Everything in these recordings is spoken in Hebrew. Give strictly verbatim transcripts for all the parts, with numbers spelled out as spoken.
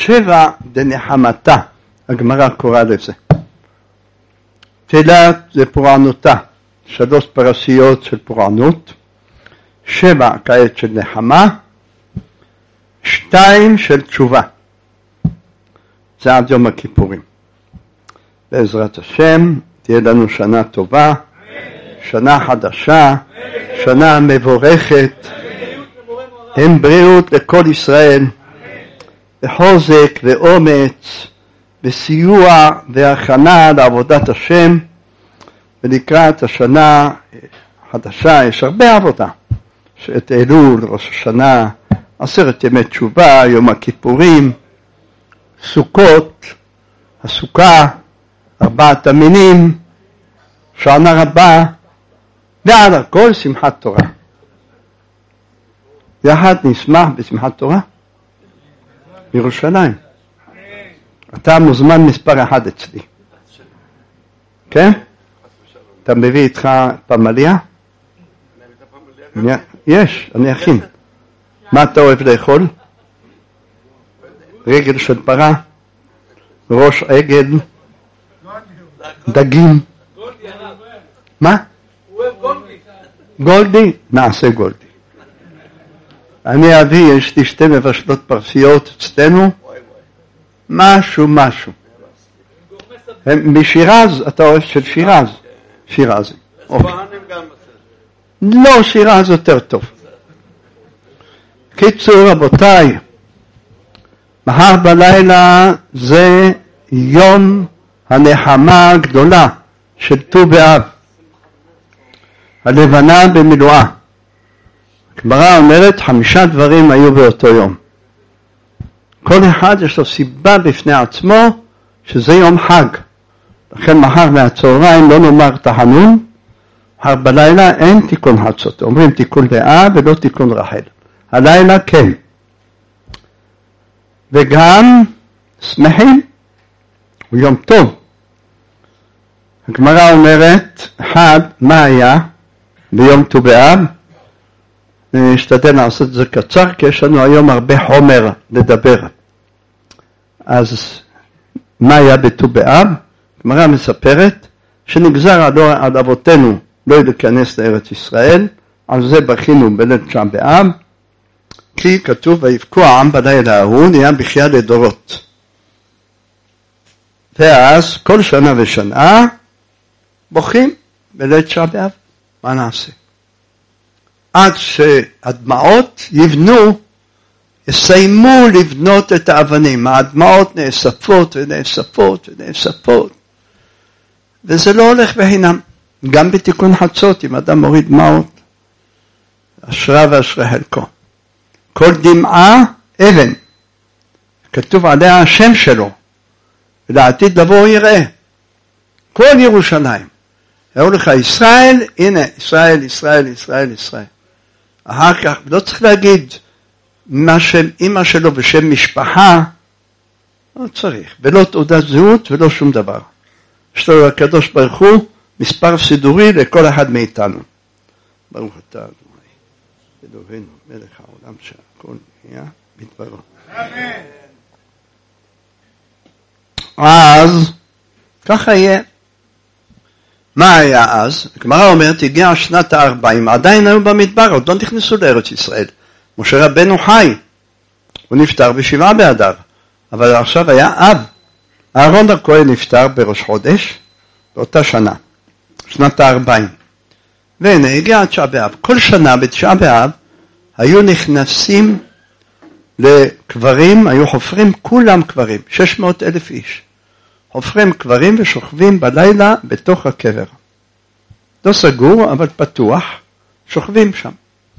שבע דנחמתה, הגמרא קורא לזה. תפילת זה פורענותה, שלוש פרשיות של פורענות, שבע כעת של נחמה, שתיים של תשובה. זה עד יום הכיפורים. בעזרת השם תהיה לנו שנה טובה, שנה חדשה, שנה מבורכת, עם בריאות לכל ישראל, וחוזק ואומץ, וסיוע והכנה לעבודת השם, ולקראת השנה החדשה יש הרבה עבודה, שאת אלול, ראש השנה, עשרת ימי תשובה, יום הכיפורים, סוכות, הסוכה, ארבעת המינים, שנה רבה, ועל הכל שמחת תורה. יחד נשמח בשמחת תורה בירושלים. אתה מוזמן מספר אחד אצלי. כן? אתה מביא איתך פמליה? יש, אני אכין. מה אתה אוהב לאכול? רגל של פרה, ראש עגל, דגים. מה? גולדי? נעשה גולדי. אני אביא, יש לי שתי מבשלות פרסיות אצלנו, משהו משהו. משירז, אתה אוהב של שירז? שירז. לא, שירז יותר טוב. קיצור רבותיי, מחר בלילה זה יום הנחמה הגדולה של ט"ו באב, הלבנה במילואה. הגמרא אומרת חמישה דברים היו באותו יום. כל אחד יש לו סיבה בפני עצמו שזה יום חג. לכן מחר מהצהריים לא נאמר תחנון, מחר בלילה אין תיקון חצות. אומרים תיקון לאה ולא תיקון רחל. הלילה כן. וגם שמחים, הוא יום טוב. הגמרא אומרת, אחד, מה היה ביום ט"ו באב? נשתדל לעשות את זה קצר, כי יש לנו היום הרבה חומר לדבר. אז מה היה בט"ו באב? הגמרא מספרת שנגזר על, על אבותינו לא להיכנס לארץ ישראל, על זה בכינו בליל תשעה באב, כי כתוב ויבכו העם בלילה ההוא, נהיה בכייה לדורות. ואז כל שנה ושנה בוכים בליל תשעה באב. מה נעשה? עד שהדמעות יבנו, יסיימו לבנות את האבנים. הדמעות נאספות ונאספות ונאספות. וזה לא הולך בחינם. גם בתיקון חצות, אם אדם מוריד דמעות, אשרה ואשרה חלקו. כל דמעה אבן. כתוב עליה השם שלו. ולעתיד לבוא יראה. כל ירושלים. ראו לך ישראל, הנה, ישראל, ישראל, ישראל, ישראל. אחר כך, לא צריך להגיד מה שם אמא שלו ושם משפחה, לא צריך. ולא תעודת זהות ולא שום דבר. יש לו הקדוש ברוך הוא מספר סידורי לכל אחד מאיתנו. ברוך אתה אדוני, אלוהינו, מלך העולם שהכל נהיה בדברו. אמן. אז, ככה יהיה. מה היה אז? הגמרא אומרת, הגיעה שנת הארבעים, עדיין היו במדבר, עוד לא נכנסו לארץ ישראל. משה רבנו חי, הוא נפטר בשבעה באדר, אבל עכשיו היה אב. אהרון הכהן נפטר בראש חודש, באותה שנה, שנת הארבעים. והנה, הגיעה תשעה באב. כל שנה בתשעה באב, היו נכנסים לקברים, היו חופרים כולם קברים, שש מאות אלף איש. חופרים קברים ושוכבים בלילה בתוך הקבר. לא סגור, אבל פתוח, שוכבים שם.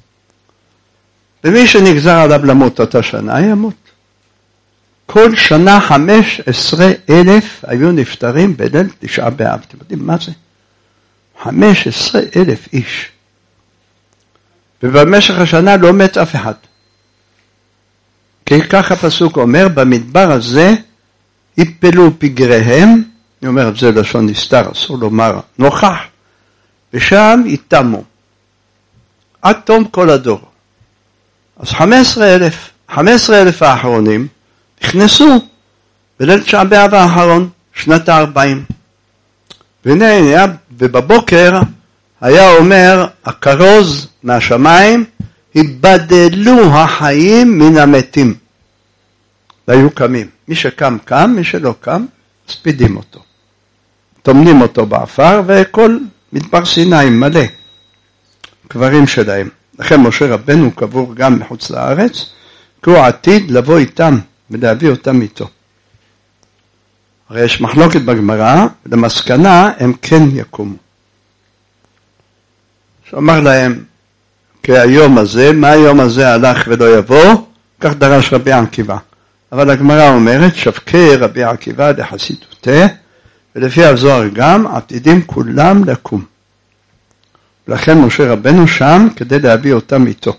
ומי שנגזר עליו למות אותה שנה, ימות. כל שנה חמש עשרה אלף היו נפטרים בליל תשעה באב. אתם יודעים מה זה? חמש עשרה אלף איש. ובמשך השנה לא מת אף אחד. כי כך הפסוק אומר, במדבר הזה, יפלו פגריהם, אני אומר, זה לשון נסתר, אסור לומר, נוכח, ושם יתמו, עד תום כל הדור. אז חמש עשרה אלף, חמש עשרה אלף האחרונים, נכנסו בליל תשעה באב האחרון, שנת הארבעים. והנה, ובבוקר היה אומר, הכרוז מהשמיים, היבדלו החיים מן המתים. והיו קמים. מי שקם קם, מי שלא קם, ספידים אותו. תומנים אותו באפר, וכל מדבר סיני מלא קברים שלהם. לכן משה רבנו קבור גם מחוץ לארץ, כי הוא עתיד לבוא איתם ולהביא אותם איתו. הרי יש מחלוקת בגמרא, למסקנה הם כן יקומו. שאמר להם, כי היום הזה, מה היום הזה הלך ולא יבוא, כך דרש רבי עקיבא. אבל הגמרא אומרת, שבקי רבי עקיבא לחסידותה, ולפי הזוהר גם, עתידים כולם לקום. ולכן משה רבנו שם, כדי להביא אותם איתו.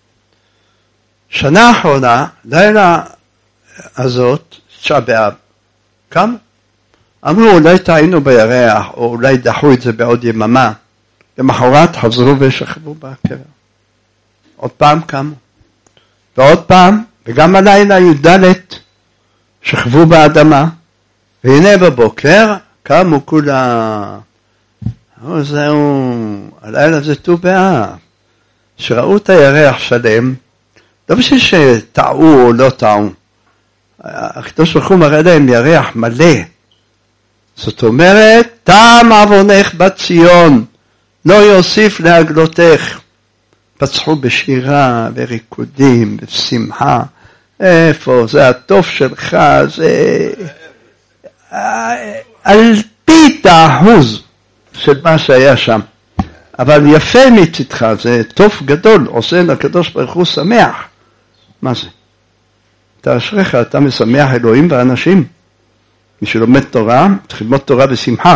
שנה האחרונה, לילה הזאת, תשעה באב, קם. אמרו, אולי טעינו בירח, או אולי דחו את זה בעוד יממה. למחרת חזרו ושכבו בקבר. עוד פעם קמו. ועוד פעם, וגם הלילה י"ד, שכבו באדמה. והנה בבוקר, קמו כולה. או זהו, הלילה זה ט"ו באב. שראו את הירח שלם, לא בשביל שטעו או לא טעו. הקדוש ברוך הוא מראה להם ירח מלא. זאת אומרת, תם עוונך בציון, לא יוסיף להגלותך. פצחו בשירה וריקודים ושמחה. איפה? זה הטוב שלך, זה על פי האחוז של מה שהיה שם. אבל יפה מצדך, זה טוב גדול, עושה לקדוש ברוך הוא שמח. מה זה? אתה אשריך, אתה משמח אלוהים ואנשים. מי שלומד תורה, צריך ללמוד תורה בשמחה.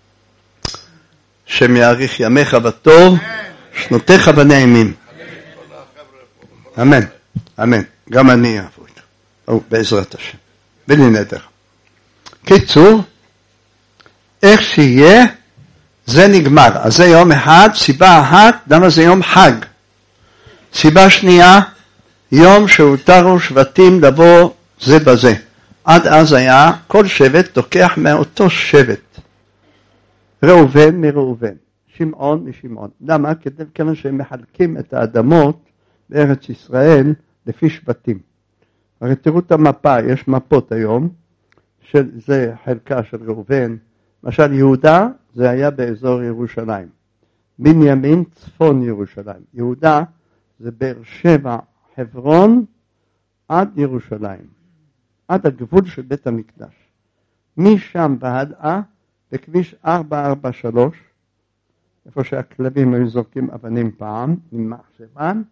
שם יאריך ימיך בטוב, שנותיך בנעימים. אמן, אמן. גם אני אעבוד. או, בעזרת השם. בלי נדר. קיצור, איך שיהיה, זה נגמר. אז זה יום אחד, סיבה אחת, למה זה יום חג. סיבה שנייה, יום שהותרו שבטים לבוא זה בזה. עד אז היה כל שבט תוקח מאותו שבט. ראובן מראובן, שמעון משמעון. למה? כיוון שהם מחלקים את האדמות בארץ ישראל לפי שבטים. הרי תראו את המפה, יש מפות היום, של, זה חלקה של ראובן. למשל יהודה, זה היה באזור ירושלים. בנימין, צפון ירושלים. יהודה זה באר שבע, חברון, עד ירושלים. עד הגבול של בית המקדש. משם והלאה, בכביש ארבע ארבע שלוש, איפה שהכלבים היו זורקים אבנים פעם, עם מחשבן,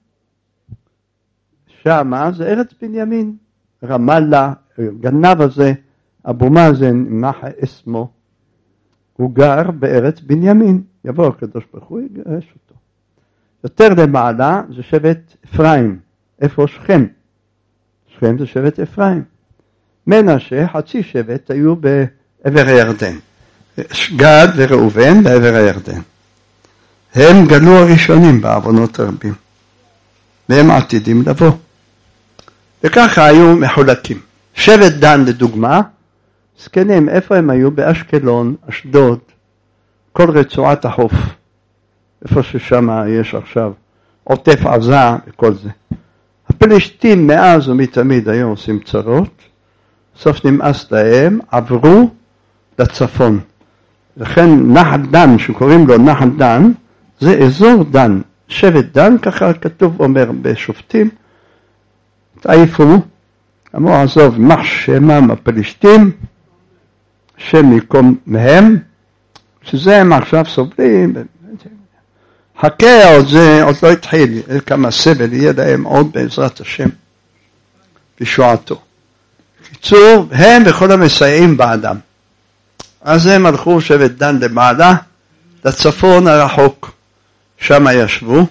שמה זה ארץ בנימין, רמאללה, גנב הזה, אבו מאזן, מחה אסמו, הוא גר בארץ בנימין, יבוא הקדוש ברוך הוא יגרש אותו. יותר למעלה זה שבט אפרים, איפה שכם, שכם זה שבט אפרים. מנשה, חצי שבט, היו בעבר הירדן. גד וראובן בעבר הירדן. הם גלו הראשונים בעוונות הרבים. והם עתידים לבוא. וככה היו מחולקים. שבט דן לדוגמה, זקנים, איפה הם היו? באשקלון, אשדוד, כל רצועת החוף. איפה ששם יש עכשיו עוטף עזה וכל זה. הפלשתים מאז ומתמיד היו עושים צרות. סוף נמאס להם, עברו לצפון. לכן נחל דן, שקוראים לו נחל דן, זה אזור דן. שבט דן, ככה כתוב אומר בשופטים, תעיפו, אמרו עזוב, מח שמם הפלשתים, שם יקום מהם, שזה הם עכשיו סובלים, חכה עוד זה, עוד לא התחיל, כמה סבל יהיה להם עוד בעזרת השם, בשועתו. קיצור, הם וכל המסייעים באדם. אז הם הלכו שבט דן למעלה, לצפון הרחוק, שם ישבו.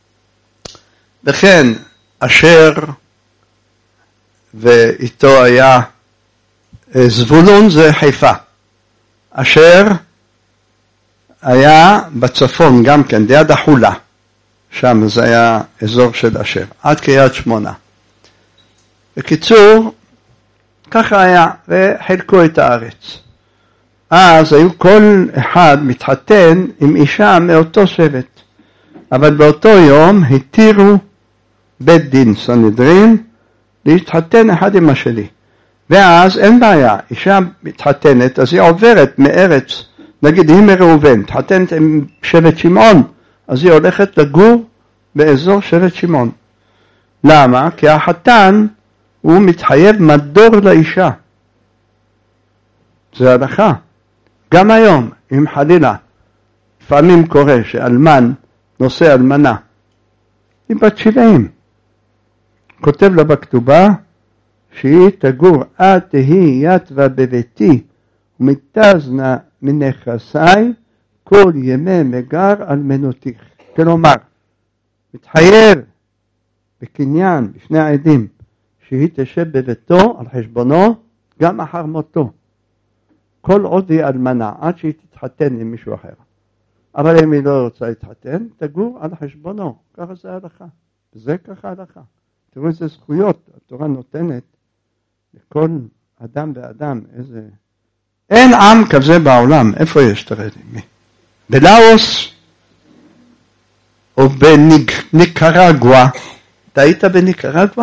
לכן, אשר ואיתו היה זבולון זה חיפה. אשר היה בצפון גם כן, ליד החולה. שם זה היה אזור של אשר, עד קריית שמונה. בקיצור, ככה היה, וחלקו את הארץ. אז היו כל אחד מתחתן עם אישה מאותו שבט. אבל באותו יום התירו בית דין סנהדרין להתחתן אחד עם השני. ואז אין בעיה, אישה מתחתנת, אז היא עוברת מארץ, נגיד היא מראובן, מתחתנת עם שבט שמעון, אז היא הולכת לגור באזור שבט שמעון. למה? כי החתן הוא מתחייב מדור לאישה. זה הלכה. גם היום, אם חלילה, לפעמים קורה שאלמן נושא אלמנה, היא בת שבעים. כותב לה בכתובה שהיא תגור עד תהי יתווה בביתי ומתזנה מנכסי כל ימי מגר על מנותיך. כלומר, מתחייב בקניין בפני העדים שהיא תשב בביתו על חשבונו גם אחר מותו. כל עוד היא אלמנה, עד שהיא תתחתן עם מישהו אחר. אבל אם היא לא רוצה להתחתן, תגור על חשבונו. ככה זה הלכה. וזה ככה הלכה. תראו איזה זכויות התורה נותנת לכל אדם ואדם. איזה... אין עם כזה בעולם. איפה יש? תראה לי. בלאוס או בניקרגואה. אתה היית בניקרגואה?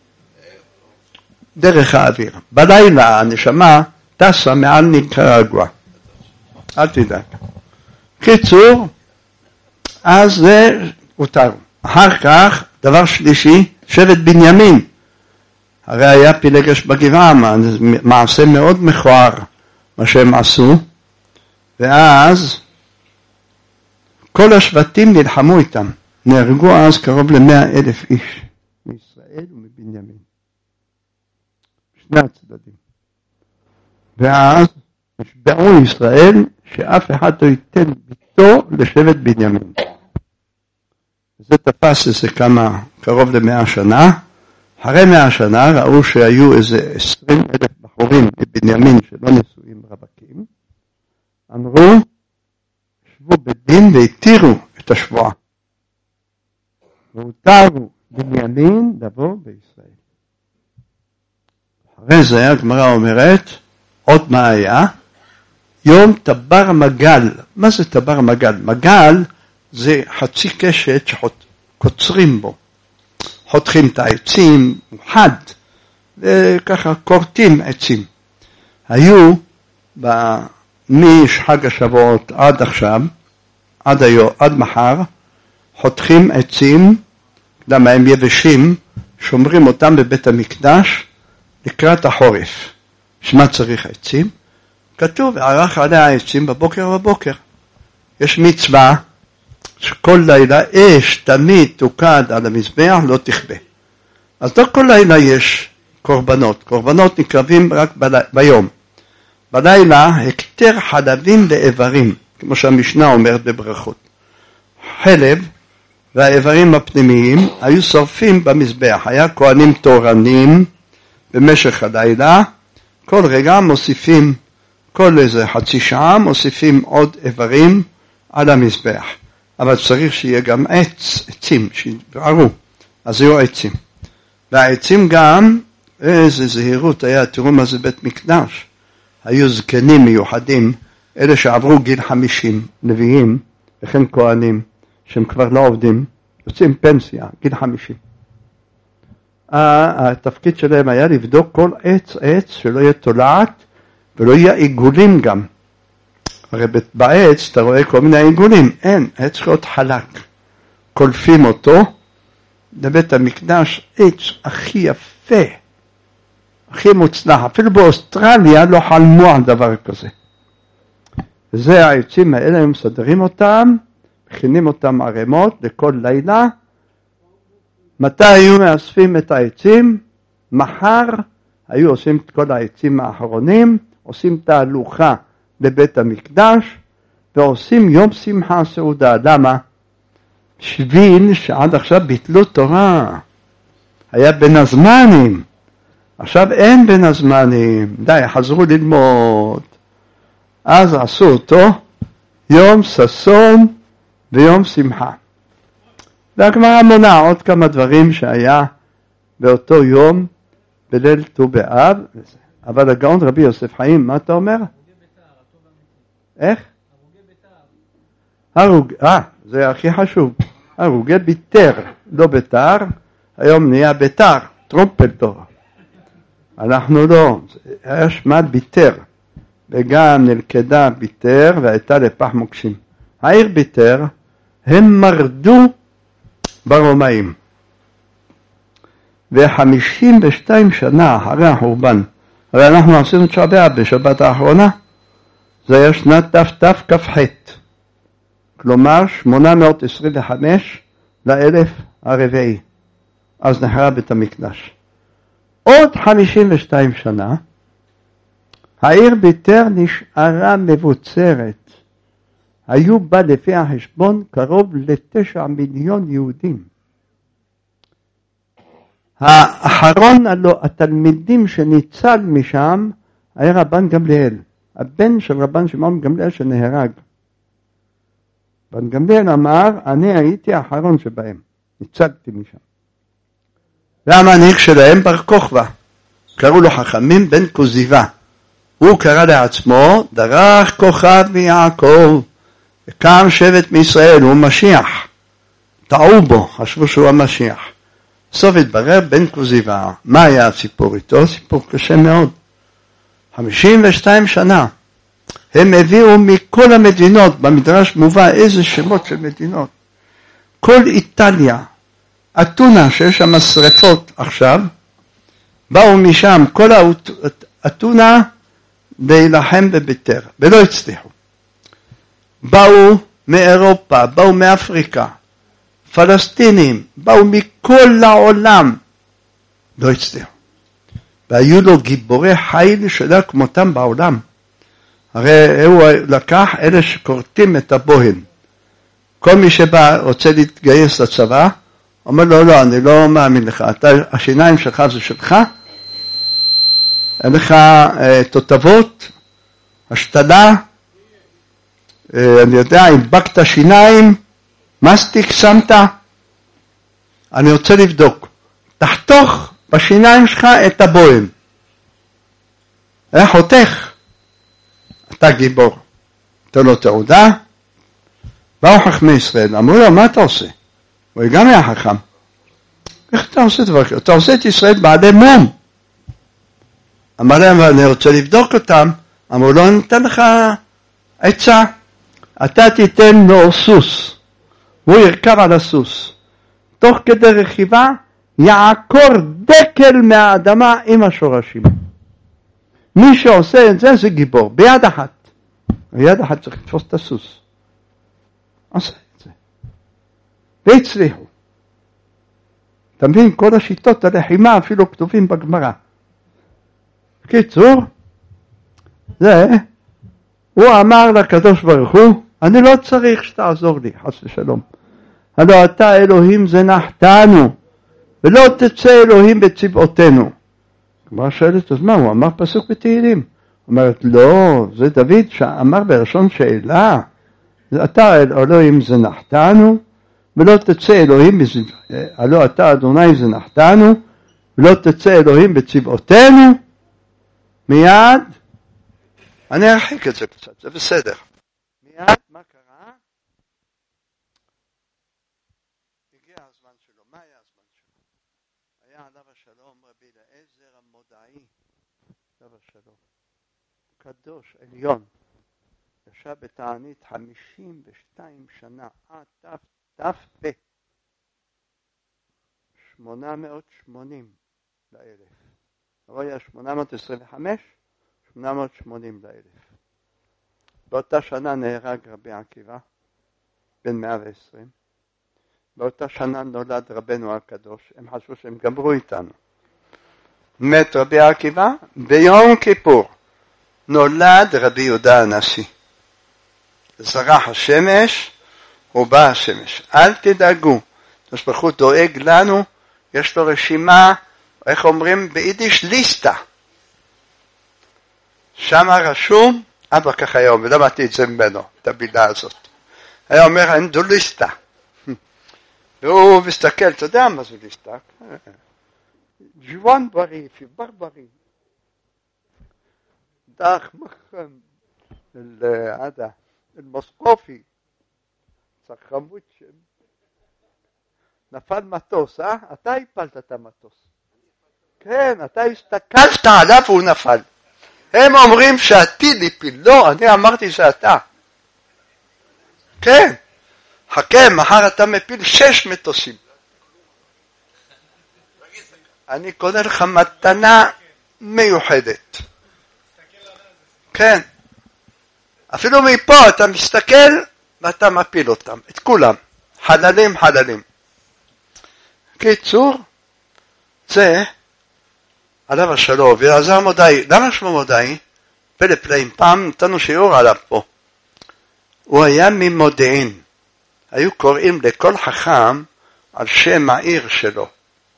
דרך האוויר. בלילה הנשמה טסה מעל ניקרגואה. אל תדאג. קיצור, אז זה הותר. אחר כך, דבר שלישי, שבט בנימין. הרי היה פילגש בגבעה, מעשה מאוד מכוער מה שהם עשו, ואז כל השבטים נלחמו איתם. נהרגו אז קרוב למאה אלף איש מישראל ומבנימין. שני הצדדים. ואז נשבעו ישראל שאף אחד לא ייתן ביתו לשבט בנימין. זה תפס איזה כמה, קרוב למאה שנה. אחרי מאה שנה ראו שהיו איזה עשרים אלף בחורים בבנימין שלא נשואים רווקים. אמרו, שבו בדין והתירו את השבועה. והותרו בנימין לבוא בישראל. אחרי זה הגמרא אומרת, עוד מה היה? יום טבר מגל. מה זה טבר מגל? מגל זה חצי קשת שקוצרים בו. חותכים את העצים, הוא חד, וככה קורטים עצים. היו משחג השבועות עד עכשיו, עד היום, עד מחר, חותכים עצים, למה הם יבשים, שומרים אותם בבית המקדש לקראת החורף. שמה צריך עצים? כתוב, ערך עליה העצים בבוקר ובבוקר. יש מצווה שכל לילה אש תמיד תוקד על המזבח, לא תכבה. אז לא כל לילה יש קורבנות. קורבנות נקרבים רק ב- ביום. בלילה הקטר חלבים ואיברים, כמו שהמשנה אומרת בברכות. חלב והאיברים הפנימיים היו שורפים במזבח. היה כהנים תורנים במשך הלילה, כל רגע מוסיפים, כל איזה חצי שעה מוסיפים עוד איברים על המזבח. אבל צריך שיהיה גם עץ, עצים, שיבערו. אז היו עצים. והעצים גם, איזה זהירות היה, תראו מה זה בית מקדש. היו זקנים מיוחדים, אלה שעברו גיל חמישים, נביאים, וכן כהנים, שהם כבר לא עובדים, יוצאים פנסיה, גיל חמישים. התפקיד שלהם היה לבדוק כל עץ עץ שלא יהיה תולעת ולא יהיה עיגולים גם. הרי בעץ אתה רואה כל מיני עיגולים, אין, עץ צריך להיות חלק. קולפים אותו לבית המקדש, עץ הכי יפה, הכי מוצלח. אפילו באוסטרליה לא חלמו על דבר כזה. וזה העצים האלה, הם מסדרים אותם, מכינים אותם ערימות לכל לילה. מתי היו מאספים את העצים? מחר היו עושים את כל העצים האחרונים, עושים תהלוכה בבית המקדש, ועושים יום שמחה סעודה. למה? בשביל שעד עכשיו ביטלו תורה. היה בין הזמנים. עכשיו אין בין הזמנים. די, חזרו ללמוד. אז עשו אותו יום ששון ויום שמחה. והגמרא מונה עוד כמה דברים שהיה באותו יום בליל ט"ו באב. אבל הגאון רבי יוסף חיים, מה אתה אומר? איך? הרוג, אה, זה הכי חשוב. הרוגי ביתר, לא ביתר, היום נהיה ביתר, טרומפלדור. אנחנו לא, היה שמה ביתר, וגם נלכדה ביתר והייתה לפח מוקשים. העיר ביתר, הם מרדו ברומאים. ו-חמישים ושתיים שנה אחרי החורבן, הרי אנחנו עשינו תשעה באב בשבת האחרונה, זה היה שנת תתכ"ח, כלומר שמונה מאות עשרים וחמש לאלף הרביעי, אז נחרב בית המקדש. עוד חמישים ושתיים שנה, העיר ביתר נשארה מבוצרת. היו בה לפי החשבון קרוב לתשע מיליון יהודים. האחרון הלא התלמידים שניצל משם היה רבן גמליאל, הבן של רבן שמעון גמליאל שנהרג. רבן גמליאל אמר, אני הייתי האחרון שבהם, ניצלתי משם. והמנהיג שלהם בר כוכבא, קראו לו חכמים בן כוזיבא. הוא קרא לעצמו, דרך כוכב מיעקב, וקם שבט מישראל, הוא משיח. טעו בו, חשבו שהוא המשיח. בסוף התברר בן כוזיבא. מה היה הסיפור איתו? סיפור קשה מאוד. חמישים ושתיים שנה. הם הביאו מכל המדינות, במדרש מובא איזה שמות של מדינות. כל איטליה, אתונה שיש שם שריפות עכשיו, באו משם כל האתונה להילחם בביתר, ולא הצליחו. באו מאירופה, באו מאפריקה, פלסטינים, באו מכל העולם, לא הצליחו. והיו לו גיבורי חיל שלא כמותם בעולם. הרי הוא לקח אלה שקורטים את הבוהן. כל מי שבא רוצה להתגייס לצבא, אומר לו, לא, אני לא מאמין לך, אתה, השיניים שלך זה שלך, אין לך אה, תותבות, השתלה, אה, אני יודע, הדבקת שיניים, מסטיק שמת, אני רוצה לבדוק, תחתוך בשיניים שלך את הבוהן. איך חותך? אתה גיבור, אתה לא תעודה. באו חכמי ישראל, אמרו לו, מה אתה עושה? הוא גם היה חכם. איך אתה עושה דבר כזה? אתה עושה את ישראל בעלי מום. אמר להם, אני רוצה לבדוק אותם. אמרו לו, אני אתן לך עצה. אתה תיתן לו סוס. הוא ירכב על הסוס. תוך כדי רכיבה, יעקור דקל מהאדמה עם השורשים. מי שעושה את זה, זה גיבור. ביד אחת. ביד אחת צריך לתפוס את הסוס. עושה את זה. והצליחו. אתה מבין, כל השיטות הלחימה אפילו כתובים בגמרא. בקיצור, זה, הוא אמר לקדוש ברוך הוא, אני לא צריך שתעזור לי, חס ושלום. הלא אתה אלוהים זנחתנו, ולא תצא אלוהים בצבאותינו. הגמרא שואלת, אז מה, הוא אמר פסוק בתהילים. אומרת, לא, זה דוד שאמר בלשון שאלה, אתה אלוהים זנחתנו, ולא תצא אלוהים, הלא אתה אדוני זנחתנו, ולא תצא אלוהים בצבאותינו. מיד, אני ארחיק את זה קצת, זה בסדר. מיד, מה קרה? הגיע הזמן שלו. מה היה הזמן שלו? היה עליו השלום רבי אליעזר המודעי, עליו השלום, קדוש עליון, ישב בתענית חמישים ושתיים שנה, עד ת"פ, שמונה מאות שמונים לאלף. הוא היה שמונה מאות עשרים וחמש, שמונה מאות שמונים לאלף. באותה שנה נהרג רבי עקיבא, בן מאה ועשרים. באותה שנה נולד רבנו הקדוש, הם חשבו שהם גמרו איתנו. מת רבי עקיבא, ביום כיפור נולד רבי יהודה הנשיא. זרח השמש, ובא השמש. אל תדאגו, הקדוש ברוך הוא דואג לנו, יש לו רשימה, איך אומרים ביידיש, ליסטה. שם רשום, אבא ככה היום, ולמדתי את זה ממנו, את הבילה הזאת. היה אומר, אין דו ליסטה. והוא מסתכל, אתה יודע מה זה ליסטה? ג'ואן בריא, פיבר בריא. פתח מחם למוסקופי, צריך חמוד שם. נפל מטוס, אה? אתה הפלת את המטוס. כן, אתה הסתכלת עליו והוא נפל. הם אומרים שעתיד הפיל, לא, אני אמרתי שאתה. כן, חכה, מחר אתה מפיל שש מטוסים. אני קונה לך מתנה מיוחדת. כן, אפילו מפה אתה מסתכל ואתה מפיל אותם, את כולם, חללים חללים. קיצור, זה עליו השלום, ואלעזר מודעי, למה שמו מודעי? פלא פלאים, פעם נתנו שיעור עליו פה. הוא היה ממודיעין, היו קוראים לכל חכם על שם העיר שלו.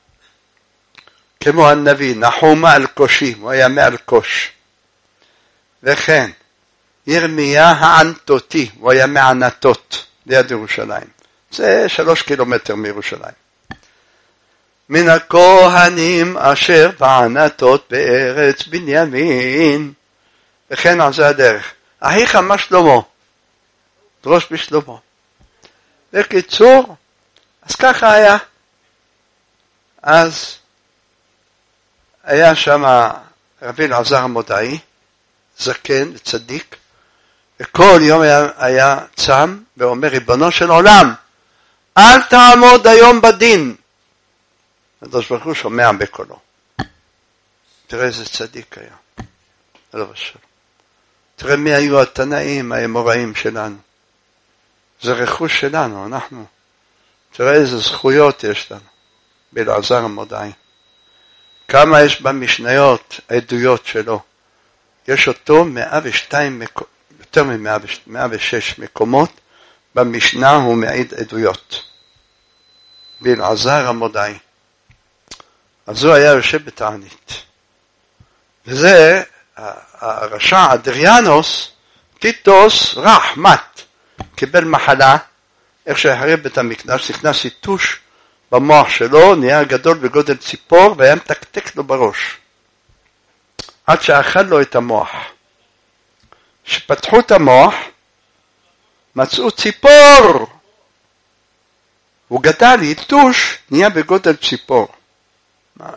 כמו הנביא, נחום האלקושי, הוא היה מאלקוש. וכן, ירמיה הענתותי, הוא היה מענתות, ליד ירושלים. זה שלוש קילומטר מירושלים. מן הכהנים אשר בענתות בארץ בנימין. וכן על זה הדרך. אחיך מה שלמה? דרוש בשלמה. בקיצור, אז ככה היה. אז היה שם רבי אלעזר המודעי, זקן וצדיק, וכל יום היה, היה צם ואומר, ריבונו של עולם, אל תעמוד היום בדין. הקדוש ברוך הוא שומע בקולו. תראה איזה צדיק היה. אלוהים שלום. תראה מי היו התנאים, האמוראים שלנו. זה רכוש שלנו, אנחנו. תראה איזה זכויות יש לנו. באלעזר המודעי. כמה יש במשניות, עדויות שלו. יש אותו מאה ושתיים, יותר מ-מאה ושש מקומות, במשנה הוא מעיד עדויות. באלעזר המודעי. אז הוא היה יושב בתענית. וזה, הרשע אדריאנוס, טיטוס רחמת, קיבל מחלה, איך שהחריב בית המקדש, נכנס יתוש במוח שלו, נהיה גדול בגודל ציפור, והיה מתקתק לו בראש. עד שאכל לו את המוח. שפתחו את המוח, מצאו ציפור. הוא גדל, יתוש, נהיה בגודל ציפור. ממש.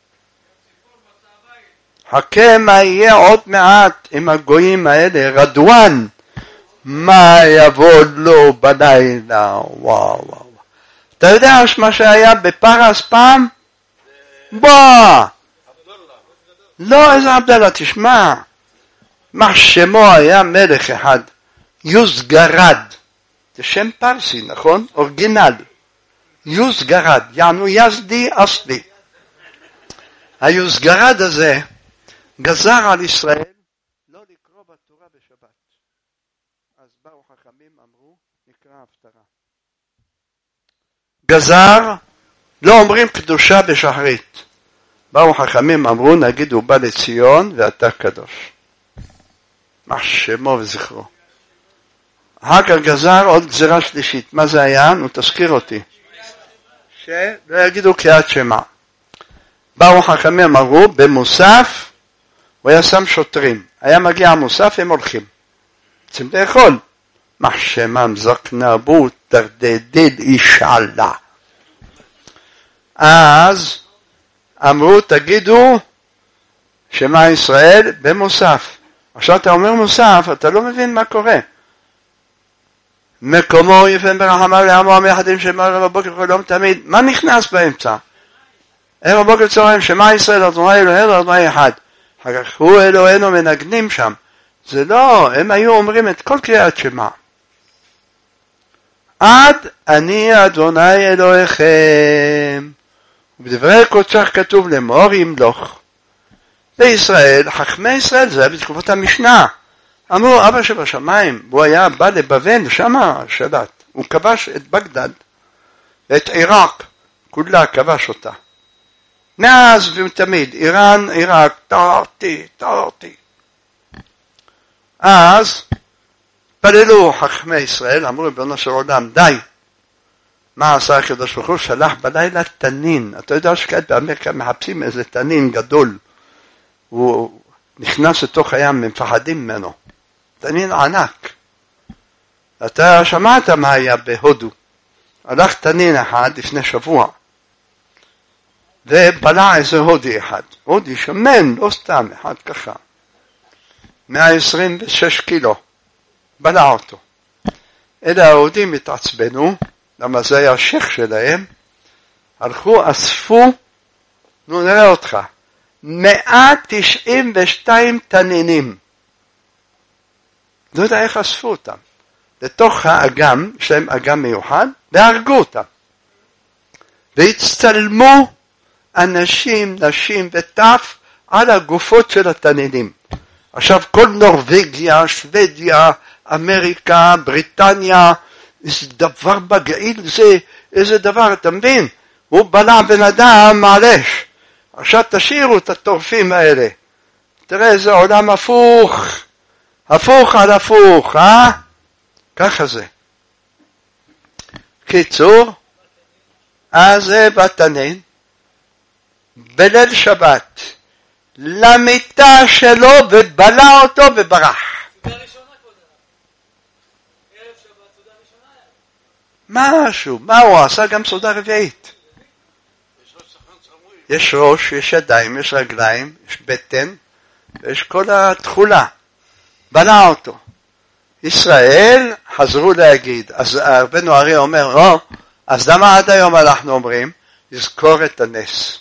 חכה מה יהיה עוד מעט עם הגויים האלה, רדואן, מה יבוא לו בלילה, וואו וואו. אתה יודע מה שהיה בפרס פעם? בוא! לא, איזה עבדאללה, תשמע. מה שמו היה מלך אחד, יוזגרד. זה שם פרסי, נכון? אורגינל. יוזגרד, יענו יזדי אסלי. היוזגרד הזה גזר על ישראל לא לקרוא בתורה בשבת. אז באו חכמים אמרו, נקרא הפטרה. גזר, לא אומרים קדושה בשחרית. באו חכמים אמרו, נגיד הוא בא לציון ואתה קדוש. מה שמו וזכרו. אחר כך גזר עוד גזירה שלישית. מה זה היה? נו תזכיר אותי. שלא יגידו קריאת שמע. באו חכמים אמרו, במוסף, הוא היה שם שוטרים. היה מגיע המוסף, הם הולכים. צריכים לאכול. מה שמם זקנבו תרדדד אישאללה. אז אמרו, תגידו, שמע ישראל במוסף. עכשיו אתה אומר מוסף, אתה לא מבין מה קורה. מקומו יפן ברחמה לעמו המייחדים שמע ערב הבוקר כל יום תמיד. מה נכנס באמצע? ערב הבוקר צהריים, שמע ישראל, אדוני אלוהינו, אדוני אחד. אחר כך הוא אלוהינו מנגנים שם. זה לא, הם היו אומרים את כל קריאת שמע. עד אני אדוני אלוהיכם. ובדברי קודשך כתוב לאמור ימלוך. בישראל, חכמי ישראל, זה היה בתקופת המשנה. אמרו, אבא שבשמיים, הוא היה בא לבבל, שמה שלט. הוא כבש את בגדד, ואת עיראק, כולה כבש אותה. מאז ותמיד, איראן, עיראק, תרתי, תרתי. אז פללו חכמי ישראל, אמרו ריבונו של עולם, די. מה עשה הקדוש ברוך הוא? שלח בלילה תנין. אתה יודע שכעת באמריקה מחפשים איזה תנין גדול. הוא נכנס לתוך הים, מפחדים ממנו. תנין ענק. אתה שמעת מה היה בהודו. הלך תנין אחד לפני שבוע, ובלע איזה הודי אחד. הודי שמן, לא סתם, אחד ככה. מאה עשרים ושש קילו. בלע אותו. אלה ההודים התעצבנו, למה זה היה השייך שלהם, הלכו, אספו, נו נראה אותך, מאה תשעים ושתיים תנינים. לא יודע איך אספו אותם. לתוך האגם, יש להם אגם מיוחד, והרגו אותם. והצטלמו אנשים, נשים וטף על הגופות של התנינים. עכשיו כל נורווגיה, שוודיה, אמריקה, בריטניה, איזה דבר בגעיל זה, איזה דבר, אתה מבין? הוא בלע בן אדם מעלש. עכשיו תשאירו את הטורפים האלה. תראה איזה עולם הפוך. הפוך על הפוך, אה? ככה זה. קיצור, אז זה בתנין, בליל שבת, למיטה שלו ובלע אותו וברח. משהו, מה הוא עשה? גם סעודה רביעית. יש ראש, יש ידיים, יש רגליים, יש בטן, ויש כל התחולה. בלע אותו. ישראל חזרו להגיד, אז רבנו אריה אומר, לא, אז למה עד היום אנחנו אומרים, לזכור את הנס.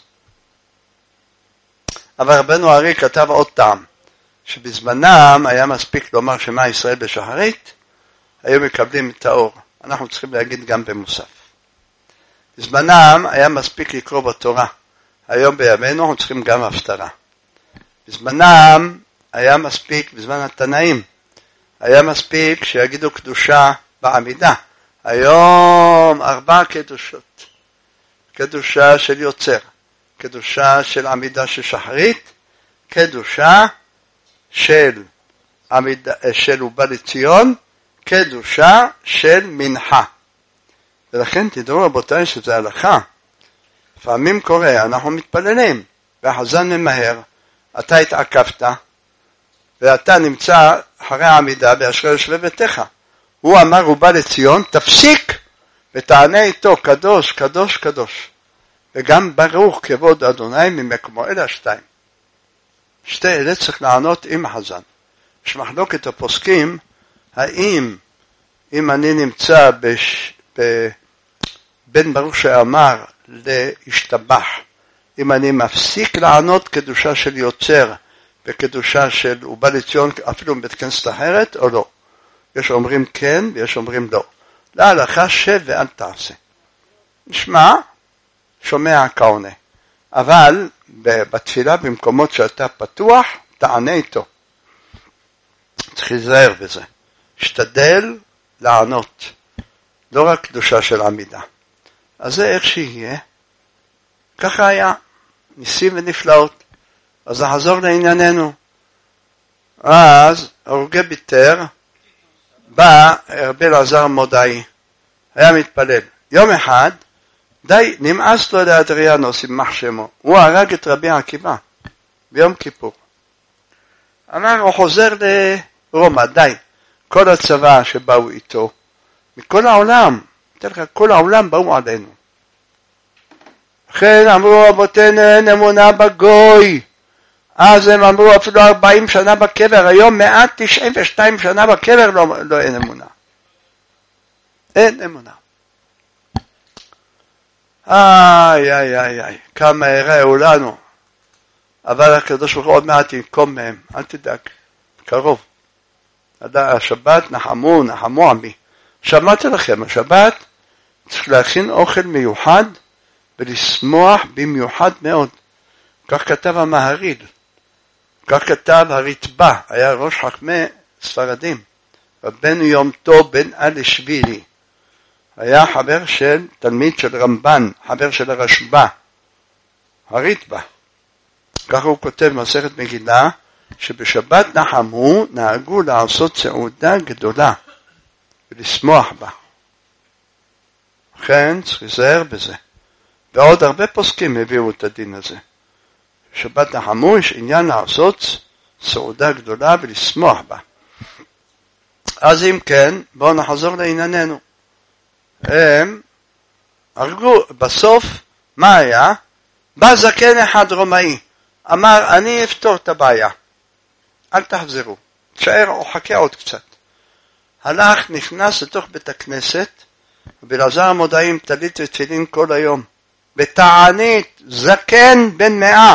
אבל רבנו אריה כתב עוד טעם, שבזמנם היה מספיק לומר שמה ישראל בשחרית, היו מקבלים את האור. אנחנו צריכים להגיד גם במוסף. בזמנם היה מספיק לקרוא בתורה. היום בימינו אנחנו צריכים גם הפטרה. בזמנם היה מספיק, בזמן התנאים, היה מספיק שיגידו קדושה בעמידה. היום ארבע קדושות. קדושה של יוצר, קדושה של עמידה של שחרית, קדושה של עמידה, של ובא לציון, קדושה של מנחה. ולכן תדעו רבותיי שזה הלכה. לפעמים קורה, אנחנו מתפללים, והחזן ממהר, אתה התעכבת, ואתה נמצא אחרי העמידה באשרי יושבי ביתך. הוא אמר, הוא בא לציון, תפסיק ותענה איתו, קדוש, קדוש, קדוש. וגם ברוך כבוד אדוני ממקומו, אלה השתיים. שתי אלה צריך לענות עם החזן. יש מחלוקת הפוסקים, האם אם אני נמצא בש, ב, בין ברוך שאמר להשתבח, אם אני מפסיק לענות קדושה של יוצר וקדושה של ובא לציון אפילו מבית כנסת אחרת או לא. יש אומרים כן ויש אומרים לא. להלכה שב ואל תעשה. נשמע, שומע כעונה. אבל בתפילה במקומות שאתה פתוח, תענה איתו. צריך להיזהר בזה. שתדל לענות. לא רק קדושה של עמידה. אז זה איך שיהיה. ככה היה. ניסים ונפלאות. אז נחזור לענייננו. אז הרוגי ביתר, בא רבי אלעזר מודעי. היה מתפלל. יום אחד, די נמאס לו לאדריאנוס יימח שמו. הוא הרג את רבי עקיבא. ביום כיפור. אמר, הוא חוזר לרומא, די. כל הצבא שבאו איתו, מכל העולם, תראה לך, כל העולם באו עלינו. לכן אמרו רבותינו אין אמונה בגוי, אז הם אמרו אפילו ארבעים שנה בקבר, היום מאה תשעים ושתיים שנה בקבר לא, לא אין אמונה. אין אמונה. איי איי איי איי, כמה הראו לנו, אבל הקדוש ברוך הוא עוד מעט ינקום מהם, אל תדאג, קרוב. השבת נחמו, נחמו עמי. שמעתי לכם, השבת צריך להכין אוכל מיוחד ולשמוח במיוחד מאוד. כך כתב המהרי"ל, כך כתב הרתב"א, היה ראש חכמי ספרדים, רבנו יום טוב בן אלישווילי, היה חבר של תלמיד של רמב"ן, חבר של הרשב"א, הרתב"א. ככה הוא כותב מסכת מגילה, שבשבת נחמו נהגו לעשות סעודה גדולה ולשמוח בה. לכן צריך להיזהר בזה. ועוד הרבה פוסקים הביאו את הדין הזה. בשבת נחמו יש עניין לעשות סעודה גדולה ולשמוח בה. אז אם כן, בואו נחזור לענייננו. הם הרגו, בסוף, מה היה? בא זקן אחד רומאי, אמר, אני אפתור את הבעיה, אל תחזרו, תשאר או חכה עוד קצת. הלך, נכנס לתוך בית הכנסת, ובאלעזר המודעים טלית ותפילין כל היום, בתענית, זקן בן מאה.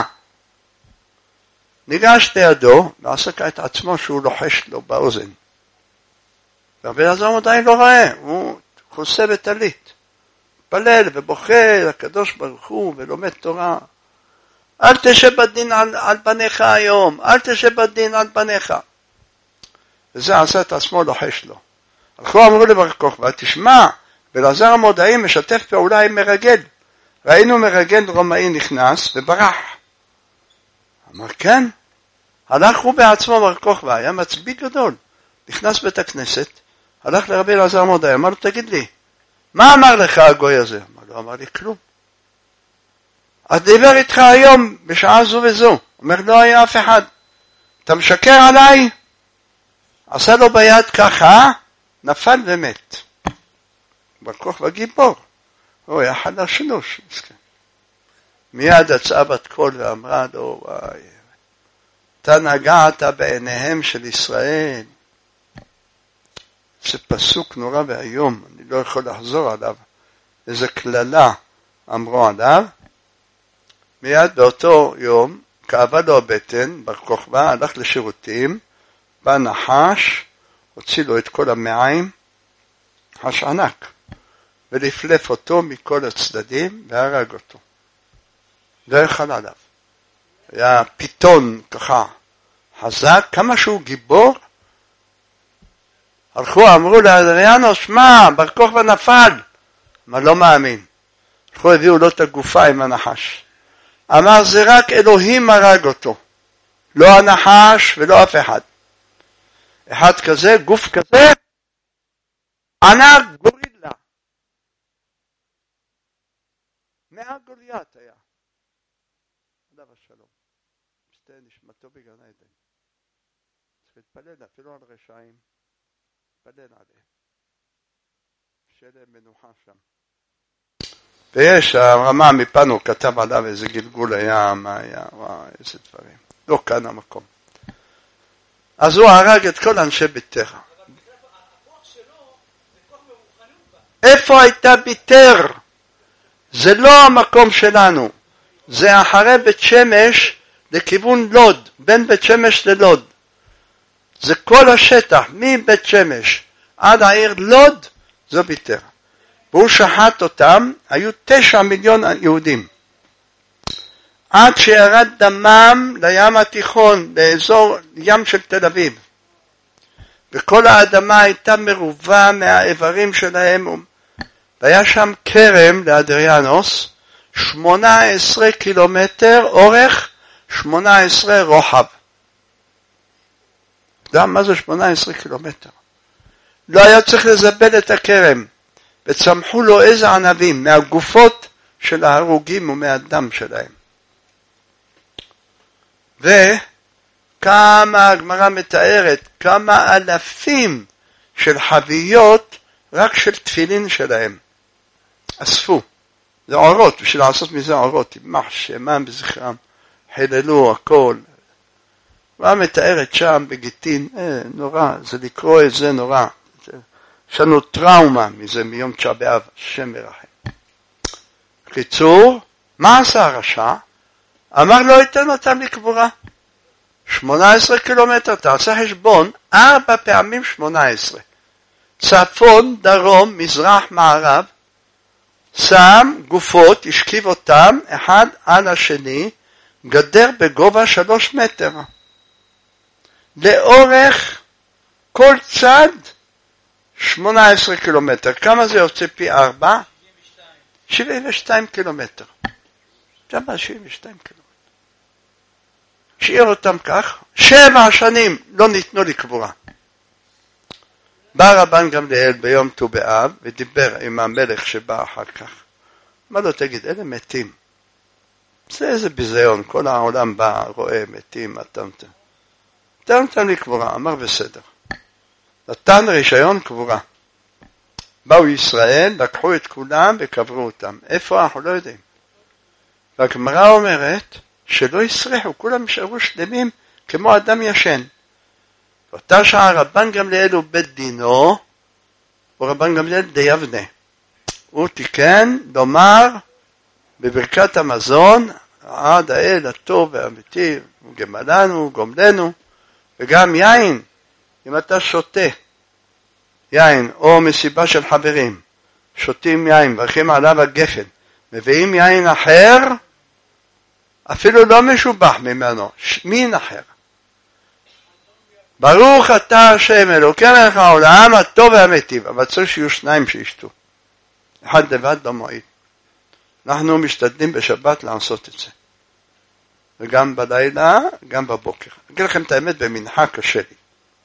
ניגש לידו, ועסק את עצמו שהוא לוחש לו באוזן. ובאלעזר המודעים לא רואה, הוא חוסה בטלית. פלל ובוכה לקדוש ברוך הוא ולומד תורה. אל תשב בדין על, על בניך היום, אל תשב בדין על בניך. וזה עשה את עצמו לוחש לו. הלכו אמרו לבר כוכבא, תשמע, באלעזר המודעי משתף פעולה עם מרגל. ראינו מרגל רומאי נכנס וברח. אמר כן, הלך הוא בעצמו בר כוכבא, היה מצביא גדול. נכנס בית הכנסת, הלך לרבי אלעזר המודעי, אמר לו תגיד לי, מה אמר לך הגוי הזה? אמר לו, אמר לי כלום. אז דיבר איתך היום בשעה זו וזו. אומר, לא היה אף אחד. אתה משקר עליי? עשה לו ביד ככה, נפל ומת. בר כוכבא גיבור. הוא היה חלש אנוש. מיד יצאה בת קול ואמרה לו, וואי, אתה נגעת בעיניהם של ישראל. זה פסוק נורא והיום, אני לא יכול לחזור עליו. איזה כללה אמרו עליו. מיד באותו יום, כאבה לו הבטן, בר כוכבא הלך לשירותים, בא נחש, הוציא לו את כל המעיים, חש ענק, ולפלף אותו מכל הצדדים, והרג אותו. לא יכל עליו. היה פיתון ככה חזק, כמה שהוא גיבור, הלכו, אמרו לאדריאנוס, מה, בר כוכבא נפל. מה לא מאמין. הלכו, הביאו לו את הגופה עם הנחש. אמר, זה רק אלוהים הרג אותו. לא הנחש ולא אף אחד. אחד כזה, גוף כזה, ענק גורילה. מאה גוליית היה. עליו השלום. שתה נשמתו בגן עדן. צריך להתפלל אפילו על רשעים. להתפלל עליהם. שיהיה מנוחה שם. ויש, הרמה מפנו כתב עליו איזה גלגול היה, מה היה, וואי, איזה דברים. לא כאן המקום. אז הוא הרג את כל אנשי ביתר. אבל הכוח שלו זה כוח מרוחניות. איפה הייתה ביתר? זה לא המקום שלנו. זה אחרי בית שמש לכיוון לוד, בין בית שמש ללוד. זה כל השטח, מבית שמש עד העיר לוד, זו ביתר. והוא שחט אותם, היו תשע מיליון יהודים. עד שירד דמם לים התיכון, לאזור ים של תל אביב. וכל האדמה הייתה מרובה מהאיברים שלהם. והיה שם כרם לאדריאנוס, שמונה עשרה קילומטר אורך, שמונה עשרה רוחב. אתה יודע מה זה שמונה עשרה קילומטר? לא היה צריך לזבל את הכרם. וצמחו לו איזה ענבים מהגופות של ההרוגים ומהדם שלהם. וכמה הגמרא מתארת, כמה אלפים של חביות רק של תפילין שלהם. אספו. זה אורות, בשביל לעשות מזה אורות, ימח שמם בזכרם, חיללו הכל. הגמרא מתארת שם בגיטין, אה, נורא, זה לקרוא את זה נורא. יש לנו טראומה מזה מיום תשעה באב, השם ירחם. קיצור, מה עשה הרשע? אמר לא ייתן אותם לקבורה. שמונה עשרה קילומטר, תעשה חשבון, ארבע פעמים שמונה עשרה. צפון, דרום, מזרח, מערב, שם גופות, השכיב אותם, אחד על השני, גדר בגובה שלוש מטר. לאורך כל צד, שמונה עשרה קילומטר. כמה זה יוצא פי ארבע? שבעים ושתיים קילומטר. כמה? שבעים ושתיים קילומטר. שאיר אותם כך, שבע שנים לא ניתנו לקבורה. בא רבן גמליאל ביום ט"ו באב ודיבר עם המלך שבא אחר כך. מה לא תגיד, אלה מתים. זה איזה ביזיון, כל העולם בא, רואה מתים, אתה... אתה נתן לי קבורה, אמר בסדר. נתן רישיון קבורה. באו ישראל, לקחו את כולם וקברו אותם. איפה אנחנו לא יודעים. והגמרא אומרת שלא יסרחו, כולם נשארו שלמים כמו אדם ישן. באותה שעה רבן גמליאל הוא בית דינו, ורבן גמליאל די יבנה. הוא תיקן לומר בברכת המזון, עד האל הטוב והאמיתי, הוא גמלנו, הוא גומלנו, וגם יין, אם אתה שותה יין או מסיבה של חברים, שותים יין, מברכים עליו הגפן, מביאים יין אחר, אפילו לא משובח ממנו, מין אחר. ברוך אתה השם אלוקי מלך העולם הטוב והמיטיב, אבל צריך שיהיו שניים שישתו. אחד לבד לא מועיל. אנחנו משתדלים בשבת לעשות את זה. וגם בלילה, גם בבוקר. אני אגיד לכם את האמת, במנחה קשה לי.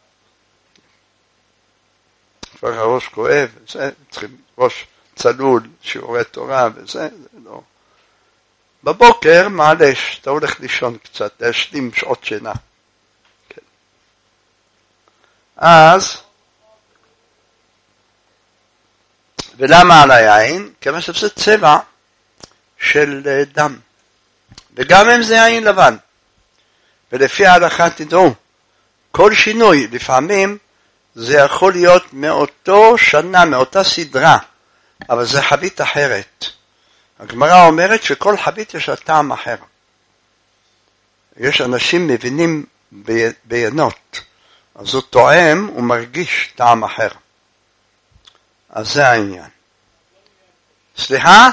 כבר הראש כואב, וזה, צריכים ראש צלול, שיעורי תורה, וזה, זה לא. בבוקר מעלש, אתה הולך לישון קצת, להשלים שעות שינה. כן. אז, ולמה על היין? כמה שזה צבע של דם. וגם אם זה יין לבן. ולפי ההלכה תדעו, כל שינוי, לפעמים זה יכול להיות מאותו שנה, מאותה סדרה, אבל זה חבית אחרת. הגמרא אומרת שכל חבית יש לה טעם אחר. יש אנשים מבינים ביינות, אז הוא טועם, הוא מרגיש טעם אחר. אז זה העניין. סליחה?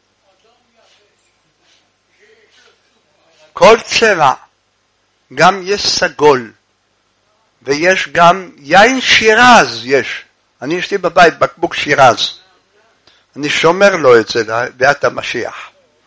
כל צבע, גם יש סגול, ויש גם יין שירז יש. אני יש לי בבית בקבוק שירז. אני שומר לו את זה לביאת המשיח.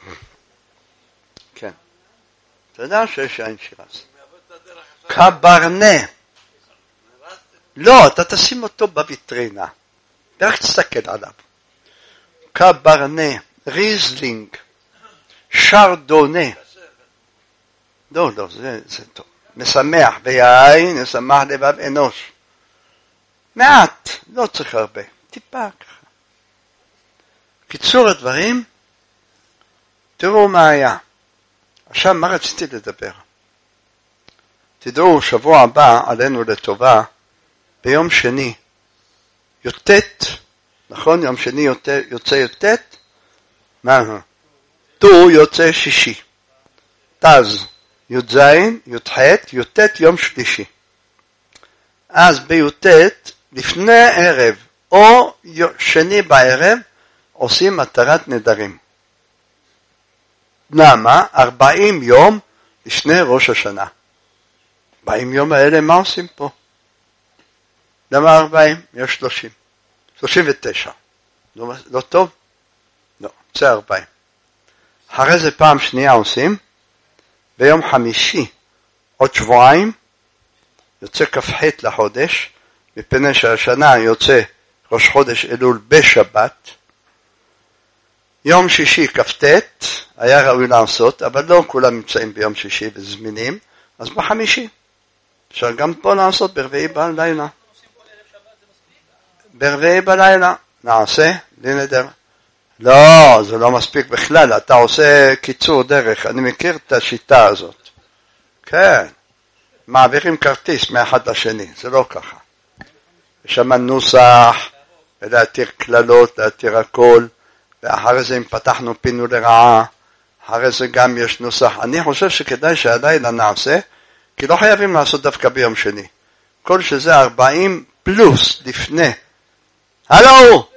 כן. אתה יודע שיש יין שירז. קברנה. לא, אתה תשים אותו בוויטרינה. רק תסתכל עליו. קברנה, ריזלינג, שרדונה. לא, לא, זה, זה טוב. משמח ביין, משמח לבב אנוש. מעט, לא צריך הרבה. טיפה ככה. קיצור הדברים, תראו מה היה. עכשיו, מה רציתי לדבר? תדעו, שבוע הבא עלינו לטובה, ביום שני, יוטט, נכון? יום שני יוצא, יוצא יוטט? מה? תו יוצא שישי. תז, י"ז, י"ח, יוטט יום שלישי. אז ביוטט, לפני ערב, או שני בערב, עושים מטרת נדרים. למה? ארבעים יום לפני ראש השנה. ארבעים יום האלה, מה עושים פה? למה ארבעים? יש שלושים. שלושים ותשע. לא, לא טוב? לא, זה ארבעים. אחרי זה פעם שנייה עושים, ביום חמישי, עוד שבועיים, יוצא כ"ח לחודש, מפני שהשנה יוצא ראש חודש אלול בשבת, יום שישי כ"ט, היה ראוי לעשות, אבל לא כולם נמצאים ביום שישי וזמינים, אז בחמישי. אפשר גם פה לעשות ברביעי בלילה. ברביעי בלילה נעשה לנדר. לא, זה לא מספיק בכלל, אתה עושה קיצור דרך, אני מכיר את השיטה הזאת. כן, מעבירים כרטיס מאחד לשני, זה לא ככה. יש שם נוסח, ולהתיר כללות, להתיר הכל, ואחרי זה אם פתחנו פינו לרעה, אחרי זה גם יש נוסח. אני חושב שכדאי שהלילה נעשה, כי לא חייבים לעשות דווקא ביום שני. כל שזה ארבעים פלוס לפני. הלו!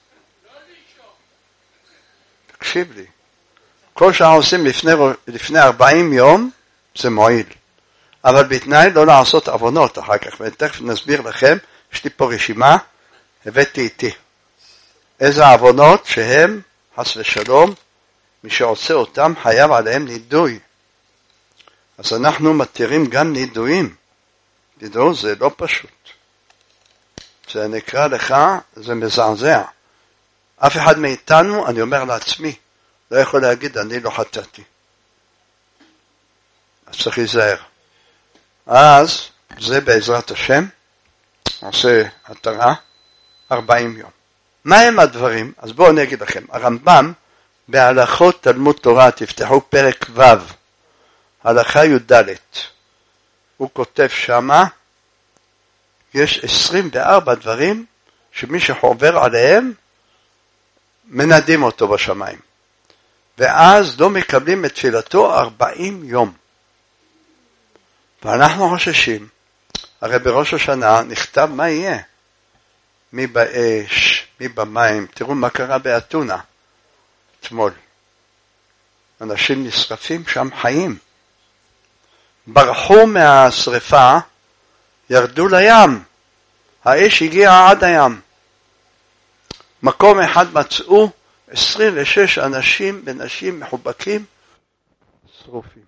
תקשיב לי. כל שעה עושים לפני, לפני ארבעים יום, זה מועיל. אבל בתנאי לא לעשות עוונות אחר כך, ותכף נסביר לכם, יש לי פה רשימה, הבאתי איתי. איזה עוונות שהם, חס ושלום, מי שעושה אותם חייב עליהם נידוי. אז אנחנו מתירים גם נידויים. נידוי זה לא פשוט. זה נקרא לך, זה מזעזע. אף אחד מאיתנו, אני אומר לעצמי, לא יכול להגיד, אני לא חטאתי. אז צריך להיזהר. אז זה בעזרת השם, עושה התרה, ארבעים יום. מה הם הדברים? אז בואו אני אגיד לכם. הרמב"ם, בהלכות תלמוד תורה, תפתחו פרק ו', הלכה י"ד, הוא כותב שמה, יש עשרים וארבע דברים, שמי שחובר עליהם, מנדים אותו בשמיים. ואז לא מקבלים את תפילתו ארבעים יום. ואנחנו חוששים, הרי בראש השנה נכתב מה יהיה. מי באש, מי במים, תראו מה קרה באתונה, אתמול. אנשים נשרפים שם חיים. ברחו מהשריפה, ירדו לים. האש הגיעה עד הים. מקום אחד מצאו עשרים ושש אנשים ונשים מחובקים, שרופים.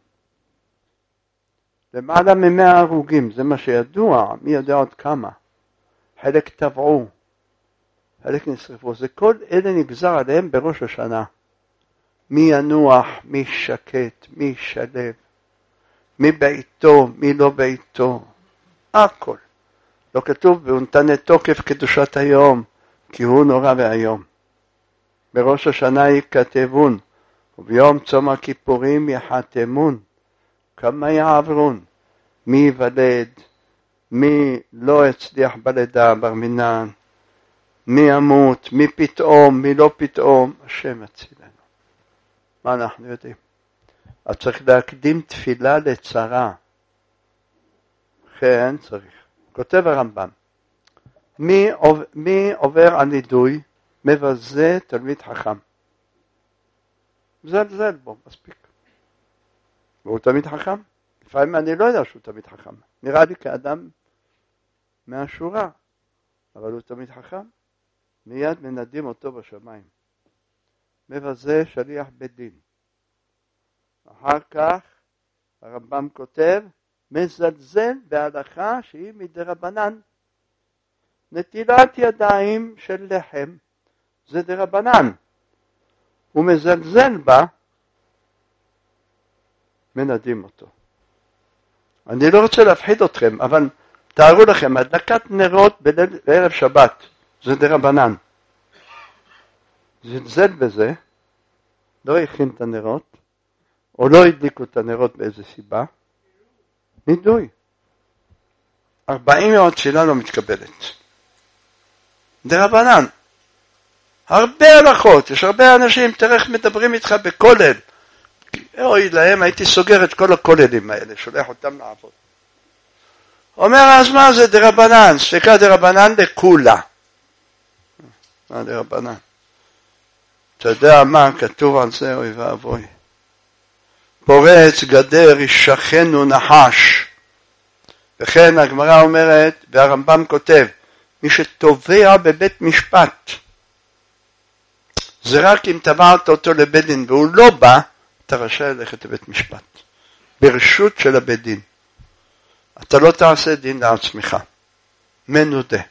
למעלה ממאה הרוגים, זה מה שידוע, מי יודע עוד כמה. חלק טבעו, חלק נשרפו. זה כל אלה נגזר עליהם בראש השנה. מי ינוח, מי שקט, מי שלב, מי בעיתו, מי לא בעיתו. הכל. לא כתוב, והוא נתן את תוקף קדושת היום, כי הוא נורא והיום. בראש השנה יכתבון, וביום צום הכיפורים יחתמון. כמה יעברון, מי ייוולד, מי לא הצליח בלידה, בר מינן, מי ימות, מי פתאום, מי לא פתאום, השם יצילנו. מה אנחנו יודעים? אז צריך להקדים תפילה לצרה. כן, צריך. כותב הרמב"ם, מי, מי עובר על נידוי, מבזה תלמיד חכם. זלזל בו, מספיק. והוא תמיד חכם. לפעמים אני לא יודע שהוא תמיד חכם. נראה לי כאדם מהשורה, אבל הוא תמיד חכם. מיד מנדים אותו בשמיים. מבזה שליח בית דין. אחר כך הרמב"ם כותב, מזלזל בהלכה שהיא מדרבנן. נטילת ידיים של לחם זה דרבנן. הוא מזלזל בה, מנדים אותו. אני לא רוצה להפחיד אתכם, אבל תארו לכם, הדלקת נרות בערב שבת, זה דרבנן. זלזל בזה, לא הכין את הנרות, או לא הדליקו את הנרות באיזה סיבה, נידוי. ארבעים יום תפילה לא מתקבלת. דרבנן. הרבה הלכות, יש הרבה אנשים, תראה איך מדברים איתך בכולל. אוי להם, הייתי סוגר את כל הכוללים האלה, שולח אותם לעבוד. אומר, אז מה זה דרבנן? ספיקה דרבנן לכולה. מה דרבנן? אתה יודע מה כתוב על זה, אוי ואבוי. פורץ גדר ישכנו נחש. וכן הגמרא אומרת, והרמב"ם כותב, מי שתובע בבית משפט, זה רק אם תבעת אותו לבית דין, והוא לא בא, אתה רשאי ללכת לבית משפט. ברשות של הבית דין. אתה לא תעשה דין לעצמך. מנודה.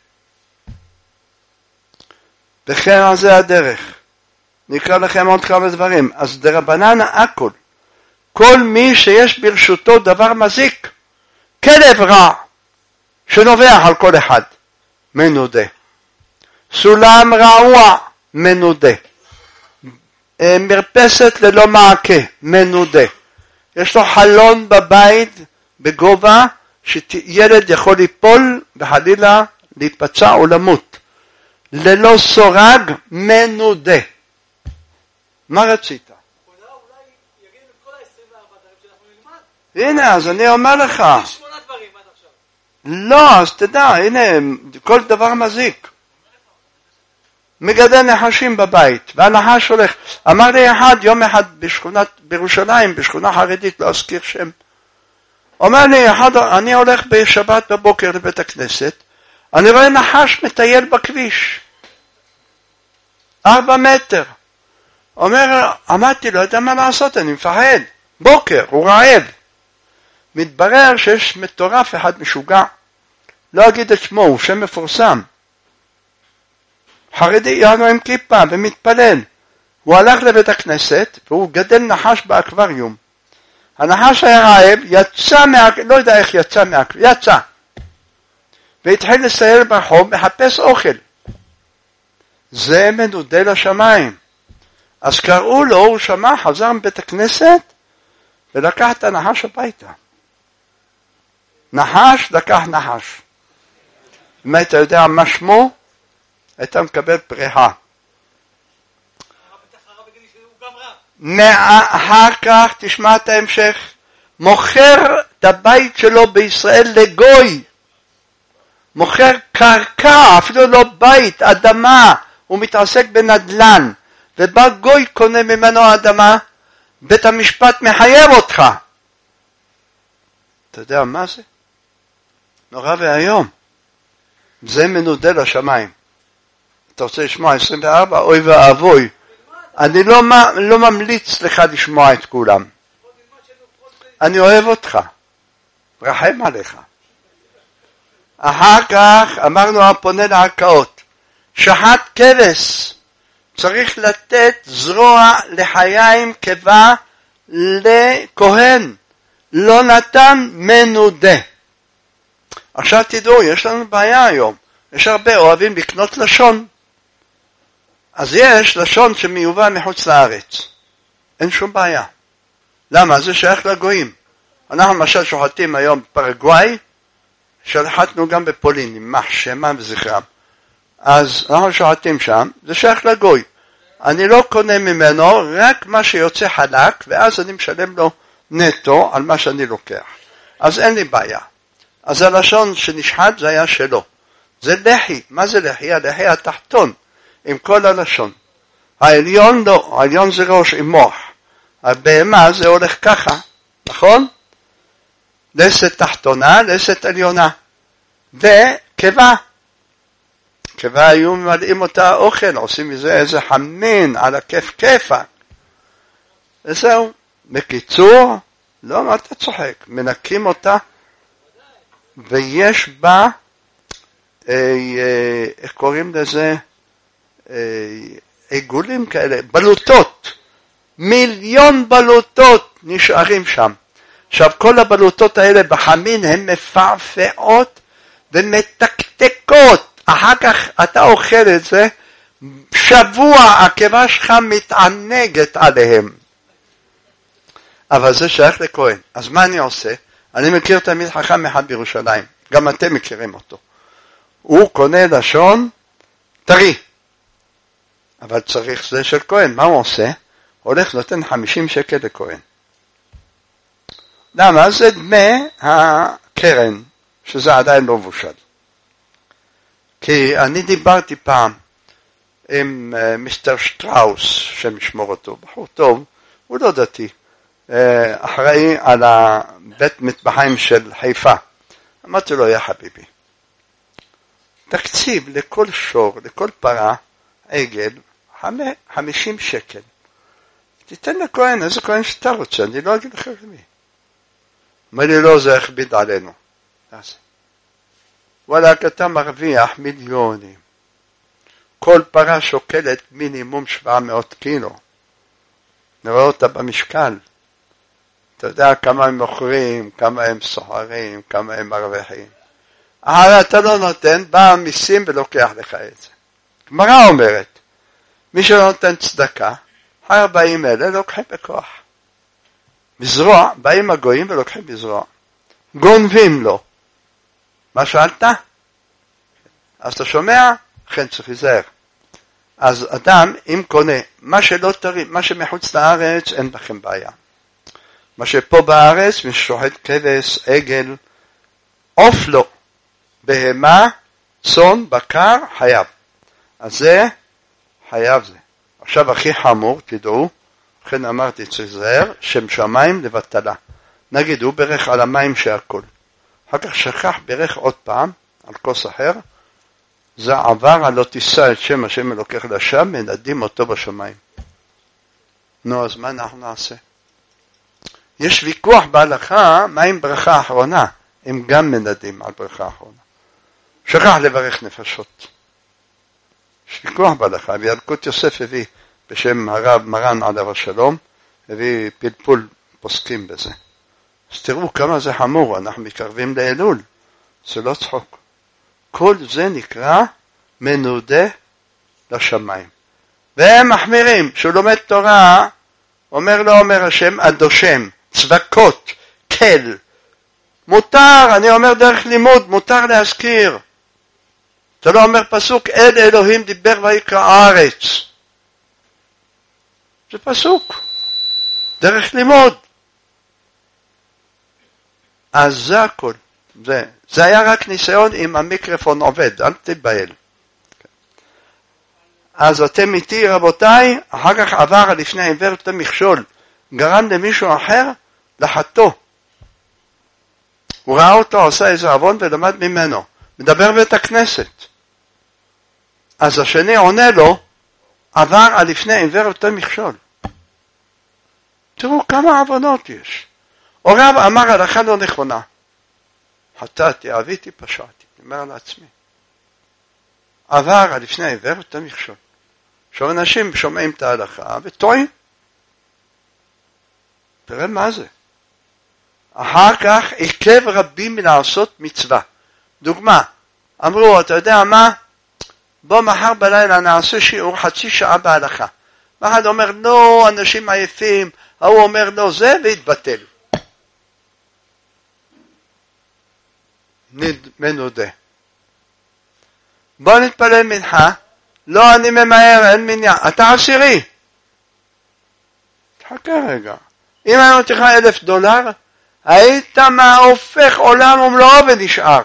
וכן על זה הדרך. נקרא לכם עוד כמה דברים. אז דרבנן הכל. כל מי שיש ברשותו דבר מזיק, כלב רע, שנובח על כל אחד, מנודה. סולם רעוע, מנודה. מרפסת ללא מעקה, מנודה. יש לו חלון בבית בגובה, שילד יכול ליפול וחלילה להיפצע או למות. ללא סורג, מנודה. מה רצית? הנה, אז אני אומר לך. לא, אז תדע, הנה, כל דבר מזיק. מגדל נחשים בבית, והנחש הולך. אמר לי אחד, יום אחד בשכונת, בירושלים, בשכונה חרדית, לא אזכיר שם. אומר לי אחד, אני הולך בשבת בבוקר לבית הכנסת, אני רואה נחש מטייל בכביש. ארבע מטר. אומר, אמרתי, לא יודע מה לעשות, אני מפחד. בוקר, הוא רעב. מתברר שיש מטורף אחד משוגע. לא אגיד את שמו, הוא שם מפורסם. חרדי יענו עם כיפה ומתפלל. הוא הלך לבית הכנסת והוא גדל נחש באקווריום. הנחש היה רעב, יצא מה... לא יודע איך יצא מהאקווריום, יצא. והתחיל לסייל ברחוב, מחפש אוכל. זה מנודה לשמיים. אז קראו לו, הוא שמע, חזר מבית הכנסת, ולקח את הנחש הביתה. נחש, לקח נחש. אם היית יודע מה שמו, היית מקבל פריחה. אחר כך, תשמע את ההמשך, מוכר את הבית שלו בישראל לגוי. מוכר קרקע, אפילו לא בית, אדמה, הוא מתעסק בנדלן. ובא גוי קונה ממנו אדמה, בית המשפט מחייב אותך. אתה יודע מה זה? נורא והיום. זה מנודה לשמיים. אתה רוצה לשמוע עשרים וארבע? אוי ואבוי. אני לא, לא ממליץ לך לשמוע את כולם. אני אוהב אותך. רחם עליך. אחר כך אמרנו הפונה לערכאות. שחט כבש. צריך לתת זרוע לחיים קיבה לכהן. לא נתן מנודה. עכשיו תדעו, יש לנו בעיה היום. יש הרבה אוהבים לקנות לשון. אז יש לשון שמיובא מחוץ לארץ. אין שום בעיה. למה? זה שייך לגויים. אנחנו למשל שוחטים היום בפרגוואי, שחטנו גם בפולין, עם מחשמה וזכרם. אז אנחנו שוחטים שם, זה שייך לגוי. אני לא קונה ממנו רק מה שיוצא חלק, ואז אני משלם לו נטו על מה שאני לוקח. אז אין לי בעיה. אז הלשון שנשחט זה היה שלו. זה לחי. מה זה לחי? הלחי התחתון, עם כל הלשון. העליון לא, העליון זה ראש עם מוח. הבהמה זה הולך ככה, נכון? לסת תחתונה, לסת עליונה. וקיבה. קיבה היו ממלאים אותה אוכל, עושים מזה איזה חמין על הכיף כיפה. וזהו. בקיצור, לא, מה אתה צוחק? מנקים אותה, ויש בה, אה, אה, איך קוראים לזה? אה, עיגולים כאלה, בלוטות. מיליון בלוטות נשארים שם. עכשיו, כל הבלוטות האלה בחמין הן מפעפעות ומתקתקות. אחר כך אתה אוכל את זה, שבוע הקיבה שלך מתענגת עליהם. אבל זה שייך לכהן. אז מה אני עושה? אני מכיר תמיד חכם אחד בירושלים. גם אתם מכירים אותו. הוא קונה לשון טרי. אבל צריך זה של כהן. מה הוא עושה? הולך נותן חמישים שקל לכהן. למה? זה דמי הקרן, שזה עדיין לא מבושל. כי אני דיברתי פעם עם uh, מיסטר שטראוס, שמשמור אותו, בחור טוב, הוא לא דתי, uh, אחראי על הבית מטבחיים של חיפה. אמרתי לו, יא חביבי, תקציב לכל שור, לכל פרה, עגל, חמישים שקל. תיתן לכהן, איזה כהן שאתה רוצה, אני לא אגיד לך למי. אומר לי, לא, זה הכביד עלינו. אז וואלה, אתה מרוויח מיליונים. כל פרה שוקלת מינימום שבע מאות קילו. נראה אותה במשקל. אתה יודע כמה הם מוכרים, כמה הם סוחרים, כמה הם מרוויחים. אבל אתה לא נותן, בא המיסים ולוקח לך את זה. גמרא אומרת, מי שלא נותן צדקה, ארבעים אלה לוקחים בכוח. מזרוע, באים הגויים ולוקחים מזרוע. גונבים לו. מה שאלת? אז אתה שומע? כן, צריך להיזהר. אז אדם, אם קונה, מה שלא תראי, מה שמחוץ לארץ, אין לכם בעיה. מה שפה בארץ, מי ששוחט כבש, עגל, עוף לא. בהמה, צאן, בקר, חייב. אז זה, חייב זה. עכשיו הכי חמור, תדעו, לכן אמרתי, צריך להיזהר, שם שמיים לבטלה. נגיד, הוא ברך על המים שהכל. אחר כך שכח ברך עוד פעם, על כוס אחר, זה עבר על לא תישא את שם השם אלוקיך לשווא, מנדים אותו בשמיים. נו, אז מה אנחנו נעשה? יש ויכוח בהלכה, מה עם ברכה האחרונה? הם גם מנדים על ברכה האחרונה. שכח לברך נפשות. יש ויכוח בהלכה, וילקוט יוסף הביא בשם הרב מרן עליו השלום, הביא פלפול פוסקים בזה. אז תראו כמה זה חמור, אנחנו מתקרבים לאלול, זה לא צחוק. כל זה נקרא מנודה לשמיים. והם מחמירים, שהוא לומד תורה, אומר לו, אומר השם, אדושם, צווקות, כל. מותר, אני אומר דרך לימוד, מותר להזכיר. אתה לא אומר פסוק, אל אלוהים דיבר ויקרא הארץ. זה פסוק, דרך לימוד. אז זה הכל. זה, זה היה רק ניסיון אם המיקרופון עובד, אל תתבהל. אז אתם איתי רבותיי, אחר כך עבר לפני העיוור את המכשול, גרם למישהו אחר לחטוא. הוא ראה אותו, עושה איזה עוון ולמד ממנו, מדבר בית הכנסת. אז השני עונה לו, עבר על לפני העיוור את המכשול. תראו כמה עוונות יש. או רב אמר הלכה לא נכונה. חטאתי, עוויתי, פשעתי. אני אומר לעצמי. עבר על לפני העיוור את המכשול. עכשיו אנשים שומעים את ההלכה וטועים. תראה מה זה. אחר כך עיכב רבים מלעשות מצווה. דוגמה, אמרו, אתה יודע מה? בוא מחר בלילה נעשה שיעור חצי שעה בהלכה. ואחד אומר, לא, אנשים עייפים. ההוא אומר, לא, זה והתבטל. מנודה. בוא נתפלל מנחה. לא, אני ממהר, אין מניין. אתה עשירי. תחכה רגע. אם אני נותן לך אלף דולר, היית מה הופך עולם ומלואו ונשאר.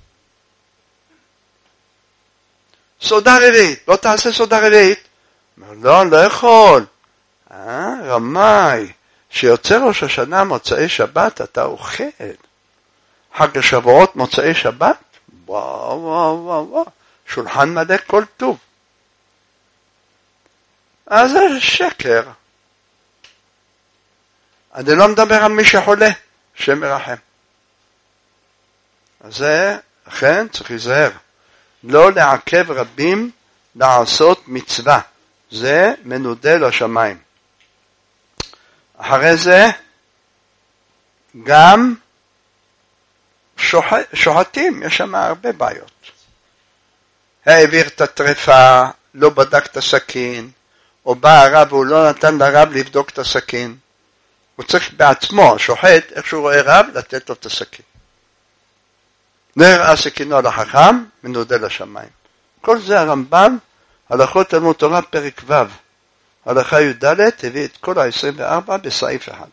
סעודה רביעית. לא תעשה סעודה רביעית? אומר, לא, אני לא יכול. אה, רמאי. שיוצא ראש השנה מוצאי שבת, אתה אוכל. חג השבועות מוצאי שבת? וואו, וואו, וואו, וואו. שולחן מלא כל טוב. אז זה שקר. אני לא מדבר על מי שחולה, שם מרחם. אז זה, אכן, צריך להיזהר. לא לעכב רבים לעשות מצווה. זה מנודה לשמיים. אחרי זה, גם שוח... שוחטים, יש שם הרבה בעיות. העביר את הטרפה, לא בדק את הסכין, או בא הרב והוא לא נתן לרב לבדוק את הסכין. הוא צריך בעצמו, השוחט, איך שהוא רואה רב, לתת לו את הסכין. נראה סכינו לחכם, מנודה לשמיים. כל זה הרמב"ם, הלכות תלמוד תורה פרק ו', הלכה י"ד, הביא את כל ה-עשרים וארבע בסעיף אחד.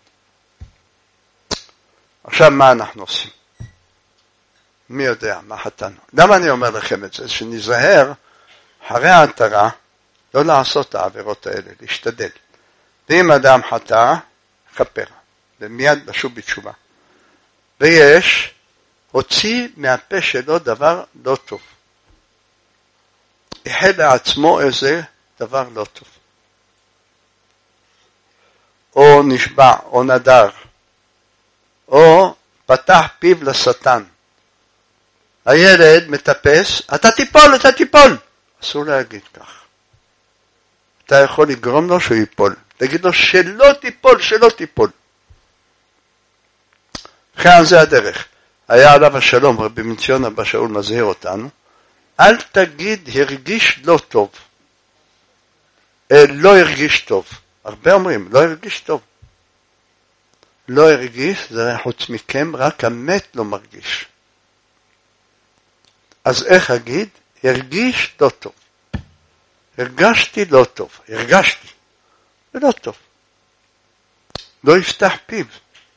עכשיו מה אנחנו עושים? מי יודע מה חטאנו? למה אני אומר לכם את זה? שנזהר אחרי ההתרה לא לעשות את העבירות האלה, להשתדל. ואם אדם חטא, כפרה, ומיד לשוב בתשובה. ויש, הוציא מהפה שלו דבר לא טוב. יחל לעצמו איזה דבר לא טוב. או נשבע, או נדר, או פתח פיו לשטן. הילד מטפס, אתה תיפול, אתה תיפול. אסור להגיד כך. אתה יכול לגרום לו שהוא ייפול. תגיד לו שלא תיפול, שלא תיפול. כאן זה הדרך. היה עליו השלום, רבי מציון אבא שאול מזהיר אותנו, אל תגיד הרגיש לא טוב. לא הרגיש טוב. הרבה אומרים, לא הרגיש טוב. לא הרגיש, זה חוץ מכם, רק המת לא מרגיש. אז איך אגיד? הרגיש לא טוב. הרגשתי לא טוב. הרגשתי. זה לא טוב. לא יפתח פיו.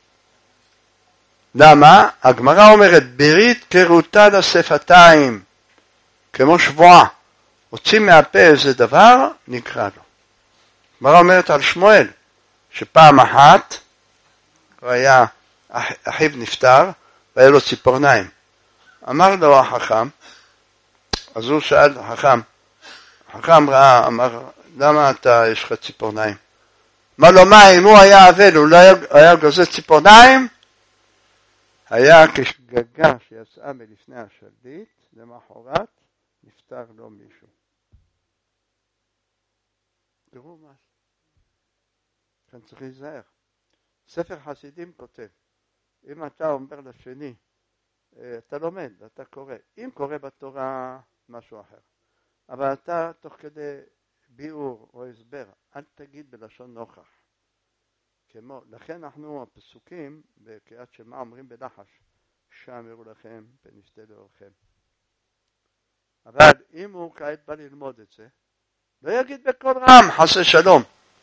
למה? הגמרא אומרת, ברית קרותה לשפתיים, כמו שבועה. הוציא מהפה איזה דבר, נקרא לו. הגמרא אומרת על שמואל, שפעם אחת, הוא היה, אחיו נפטר, והיה לו ציפורניים. אמר לו החכם, אז הוא שאל, החכם, החכם ראה, אמר, למה אתה, יש לך ציפורניים? אמר לו, מה, אם הוא היה אבל, הוא לא היה, היה גוזר ציפורניים? היה כשגגה שיצאה מלפני השליט, למחרת נפטר לו מישהו. תראו מה. כאן צריך להיזהר. ספר חסידים כותב, אם אתה אומר לשני, אתה לומד, אתה קורא. אם קורא בתורה משהו אחר, אבל אתה תוך כדי ביאור או הסבר, אל תגיד בלשון נוכח. כמו, לכן אנחנו הפסוקים בקריאת שמע אומרים בלחש, שמרו לכם ונפתה לאורכם. אבל אם הוא כעת בא ללמוד את זה, לא יגיד בקול רם, חס ושלום.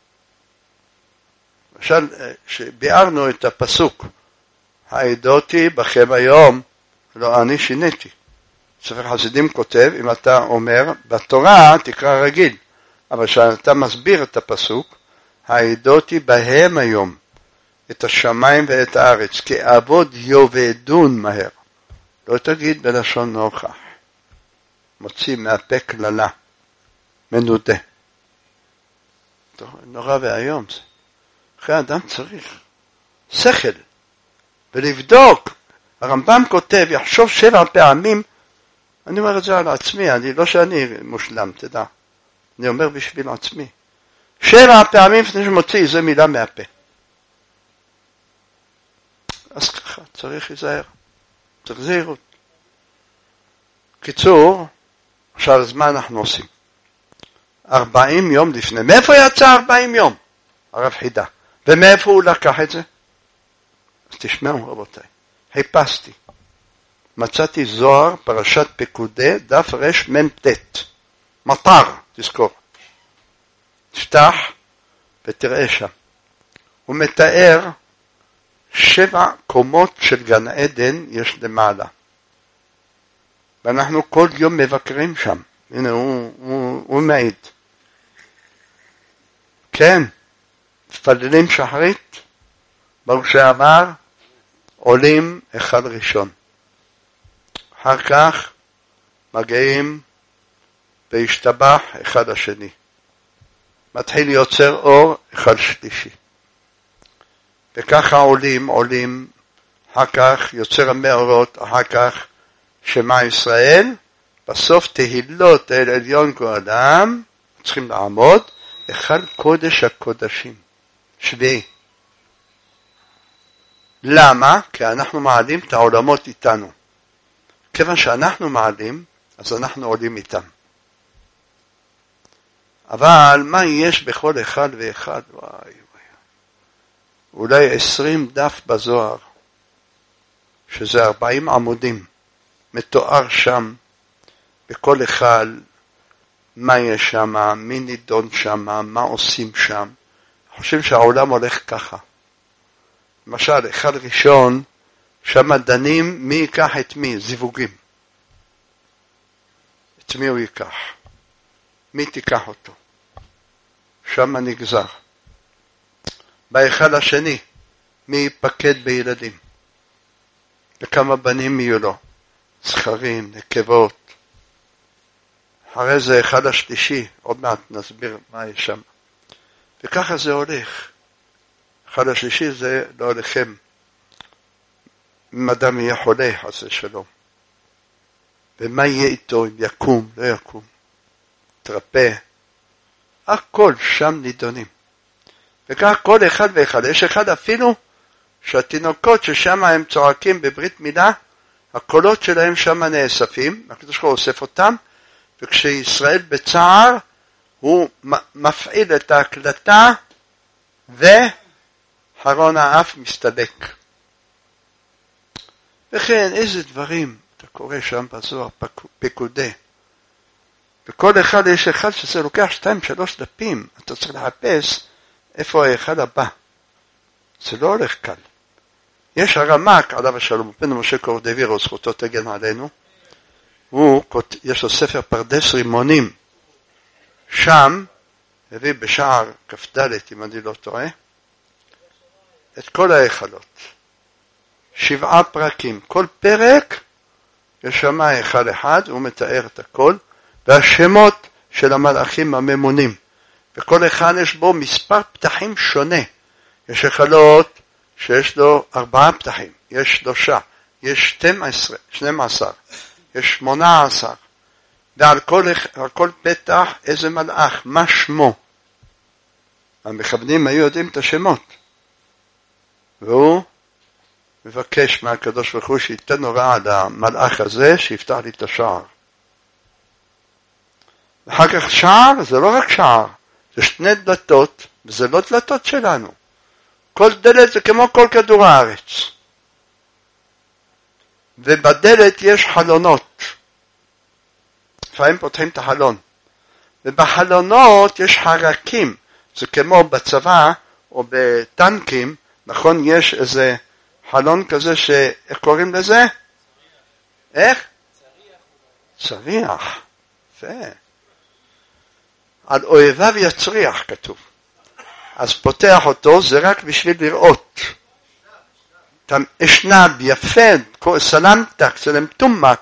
למשל, שביארנו את הפסוק, העדותי בכם היום, לא, אני שיניתי. ספר חסידים כותב, אם אתה אומר, בתורה תקרא רגיל, אבל כשאתה מסביר את הפסוק, העדותי בהם היום, את השמיים ואת הארץ, כי עבוד יובדון מהר. לא תגיד בלשון נוכח. מוציא מהפה כללה, מנודה. נורא והיום זה. אחרי אדם צריך שכל, ולבדוק. הרמב"ם כותב, יחשוב שבע פעמים, אני אומר את זה על עצמי, אני, לא שאני מושלם, תדע. אני אומר בשביל עצמי. שבע פעמים לפני שמוציא איזה מילה מהפה. אז ככה, צריך להיזהר. צריך זהירות. קיצור, עכשיו הזמן אנחנו עושים. ארבעים יום לפני. מאיפה יצא ארבעים יום? הרב חידה. ומאיפה הוא לקח את זה? אז תשמעו רבותיי. חיפשתי. מצאתי זוהר, פרשת פקודי, דף רש מ"ט. מטר, תזכור. תפתח ותראה שם. הוא מתאר שבע קומות של גן עדן יש למעלה. ואנחנו כל יום מבקרים שם. הנה, הוא, הוא, הוא מעיד. כן, תפללים שחרית, ברוך שעבר, עולים אחד ראשון. אחר כך מגיעים והשתבח אחד השני. מתחיל יוצר אור אחד שלישי. וככה עולים, עולים, אחר כך יוצר המאורות, אחר כך שמע ישראל, בסוף תהילות אל עליון כל אדם, צריכים לעמוד, אחד קודש הקודשים, שביעי. למה? כי אנחנו מעלים את העולמות איתנו. כיוון שאנחנו מעלים, אז אנחנו עולים איתם. אבל מה יש בכל אחד ואחד? וואי וואי. אולי עשרים דף בזוהר, שזה ארבעים עמודים, מתואר שם, בכל אחד, מה יש שם, מי נידון שם, מה עושים שם. חושבים שהעולם הולך ככה. למשל, אחד ראשון, שם דנים מי ייקח את מי, זיווגים. את מי הוא ייקח? מי תיקח אותו? שם נגזר. באחד השני, מי ייפקד בילדים? וכמה בנים יהיו לו? זכרים, נקבות. אחרי זה אחד השלישי, עוד מעט נסביר מה יש שם. וככה זה הולך. אחד השלישי זה לא הולכם. אם אדם יהיה חולה, חס ושלום. ומה יהיה איתו, אם יקום, לא יקום. תרפא. הכל שם נידונים. וכך כל אחד ואחד. יש אחד אפילו שהתינוקות ששם הם צועקים בברית מילה, הקולות שלהם שם נאספים, הקדוש ברוך הוא אוסף אותם, וכשישראל בצער, הוא מפעיל את ההקלטה, וחרון האף מסתלק. וכן, איזה דברים אתה קורא שם בזוהר, פקודי. וכל אחד יש אחד שזה לוקח שתיים, שלוש דפים, אתה צריך לחפש איפה האחד הבא. זה לא הולך קל. יש הרמ"ק, עליו השלום, בן משה קורדווירו, זכותו תגן עלינו, הוא, יש לו ספר פרדס רימונים, שם, הביא בשער כ"ד, אם אני לא טועה, את כל ההיכלות. שבעה פרקים. כל פרק, יש שם אחד אחד, הוא מתאר את הכל, והשמות של המלאכים הממונים. וכל אחד יש בו מספר פתחים שונה. יש היכלות שיש לו ארבעה פתחים, יש שלושה, יש שתים עשרה, שנים עשר, יש שמונה עשר. ועל כל, על כל פתח איזה מלאך, מה שמו. המכוונים היו יודעים את השמות. והוא מבקש מהקדוש ברוך הוא שייתן הוראה למלאך הזה שיפתח לי את השער. ואחר כך שער זה לא רק שער, זה שני דלתות, וזה לא דלתות שלנו. כל דלת זה כמו כל כדור הארץ. ובדלת יש חלונות. לפעמים פותחים את החלון. ובחלונות יש חרקים. זה כמו בצבא או בטנקים, נכון? יש איזה חלון כזה ש... איך קוראים לזה? איך? צריח. יפה. על אויביו יצריח כתוב. אז פותח אותו, זה רק בשביל לראות. אשנב, יפה, סלמתק, סלם תומק.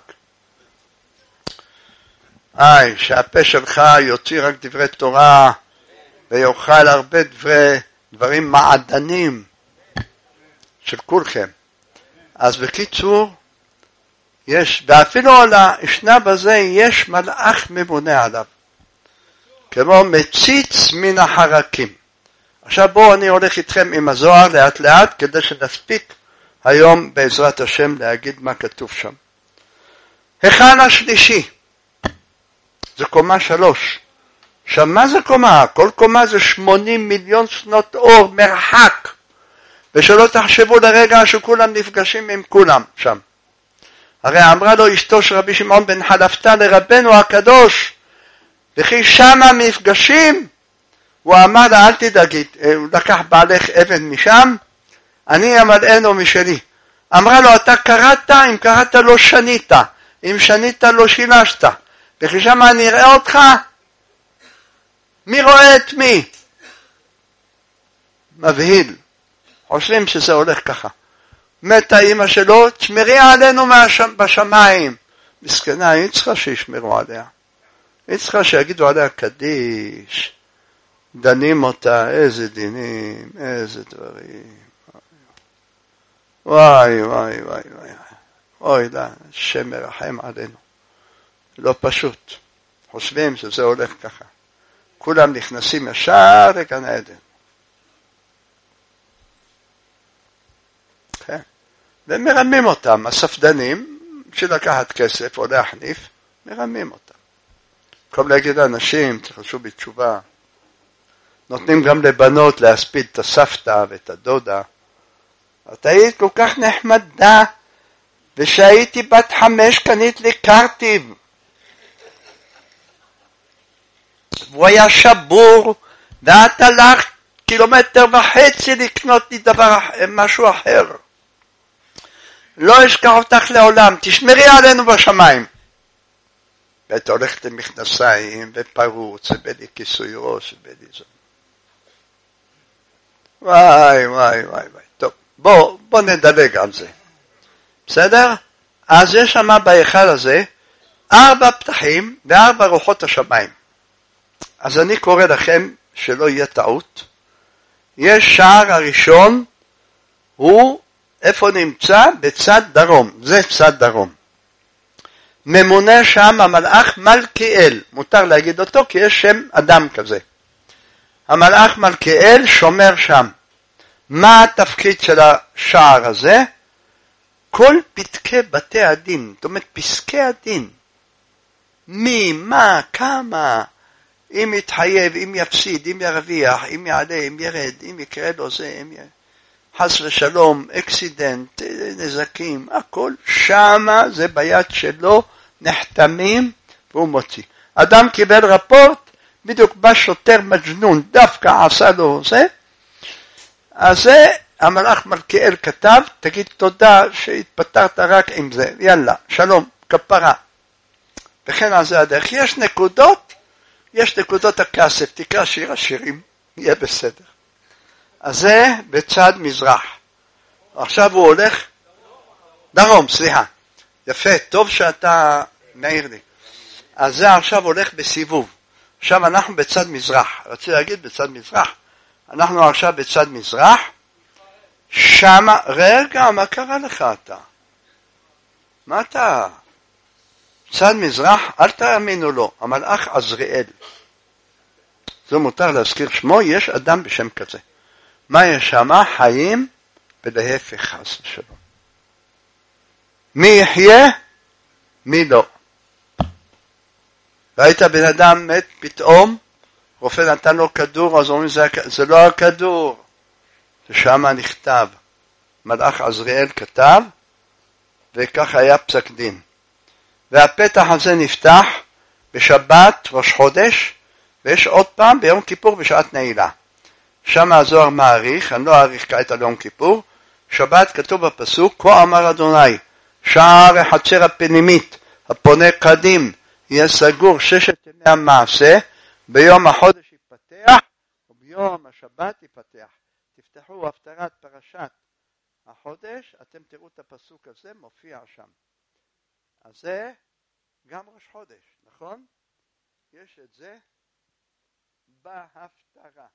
איי, שהפה שלך יוציא רק דברי תורה, ויוכל הרבה דברי, דברים מעדנים של כולכם. אז בקיצור, יש, ואפילו על האשנב הזה יש מלאך ממונה עליו. כמו מציץ מן החרקים. עכשיו בואו אני הולך איתכם עם הזוהר לאט לאט, כדי שנספיק היום בעזרת השם להגיד מה כתוב שם. היכל השלישי, זה קומה שלוש. עכשיו מה זה קומה? כל קומה זה שמונים מיליון שנות אור מרחק. ושלא תחשבו לרגע שכולם נפגשים עם כולם שם. הרי אמרה לו אשתו של רבי שמעון בן חלפתא לרבנו הקדוש, וכי שמה מפגשים, הוא אמר לה אל תדאגי, הוא לקח בעלך אבן משם, אני אמלאנו משלי. אמרה לו אתה קראת, אם קראת לא שנית, אם שנית לא שילשת, וכי שמה אני אראה אותך, מי רואה את מי? מבהיל, חושבים שזה הולך ככה. מתה אמא שלו, תשמרי עלינו בשמיים. מסכנה, היא צריכה שישמרו עליה. היא צריכה שיגידו עליה קדיש, דנים אותה, איזה דינים, איזה דברים. וואי, וואי, וואי, וואי. אוי לה, השם מרחם עלינו. לא פשוט. חושבים שזה הולך ככה. כולם נכנסים ישר לגן עדן. כן. ומרמים אותם, הספדנים, שלקחת כסף או להחניף, מרמים אותם. במקום להגיד לאנשים, תחשבו בתשובה, נותנים גם לבנות להספיד את הסבתא ואת הדודה. את היית כל כך נחמדה, ושהייתי בת חמש קנית לי קרטיב. והוא היה שבור, ואת הלכת קילומטר וחצי לקנות לי דבר, משהו אחר. לא אשכח אותך לעולם, תשמרי עלינו בשמיים. ואת הולכת למכנסיים, ופרוץ, ובלי כיסוי ראש, ובלי זה. וואי, וואי, וואי, וואי. טוב, בוא, בוא נדלג על זה. בסדר? אז יש שם בהיכל הזה, ארבע פתחים, וארבע רוחות השמיים. אז אני קורא לכם, שלא יהיה טעות. יש שער הראשון, הוא, איפה נמצא? בצד דרום. זה צד דרום. ממונה שם המלאך מלכיאל, מותר להגיד אותו כי יש שם אדם כזה. המלאך מלכיאל שומר שם. מה התפקיד של השער הזה? כל פתקי בתי הדין, זאת אומרת פסקי הדין. מי, מה, כמה, אם יתחייב, אם יפסיד, אם ירוויח, אם יעלה, אם ירד, אם יקרה לו זה, אם י... חס ושלום, אקסידנט, נזקים, הכל שמה זה ביד שלו, נחתמים והוא מוציא. אדם קיבל רפורט, בדיוק בא שוטר מג'נון, דווקא עשה לו זה, אז זה המלאך מלכיאל כתב, תגיד תודה שהתפטרת רק עם זה, יאללה, שלום, כפרה. וכן על זה הדרך. יש נקודות, יש נקודות הכסף, תקרא שיר השירים, יהיה בסדר. אז זה בצד מזרח. עכשיו הוא הולך, דרום, סליחה. יפה, טוב שאתה מעיר לי. אז זה עכשיו הולך בסיבוב. עכשיו אנחנו בצד מזרח. רציתי להגיד בצד מזרח. אנחנו עכשיו בצד מזרח. שמה, רגע, מה קרה לך אתה? מה אתה? צד מזרח, אל תאמינו לו, המלאך עזריאל. זה מותר להזכיר שמו, יש אדם בשם כזה. מה יש שמה? חיים ולהפך חס ושלום. מי יחיה? מי לא. ראית בן אדם מת פתאום, רופא נתן לו כדור, אז אומרים זה, זה לא הכדור, ששם נכתב, מלאך עזריאל כתב, וכך היה פסק דין. והפתח הזה נפתח בשבת ראש חודש, ויש עוד פעם ביום כיפור בשעת נעילה. שם הזוהר מעריך, אני לא אעריך כעת על יום כיפור, שבת כתוב בפסוק, כה אמר אדוני, שער החצר הפנימית, הפונה קדים, יהיה סגור ששת ימי המעשה, ביום החודש ייפתח, וביום השבת ייפתח. תפתחו הפטרת פרשת החודש, אתם תראו את הפסוק הזה, מופיע שם. אז זה גם ראש חודש, נכון? יש את זה בהפטרה.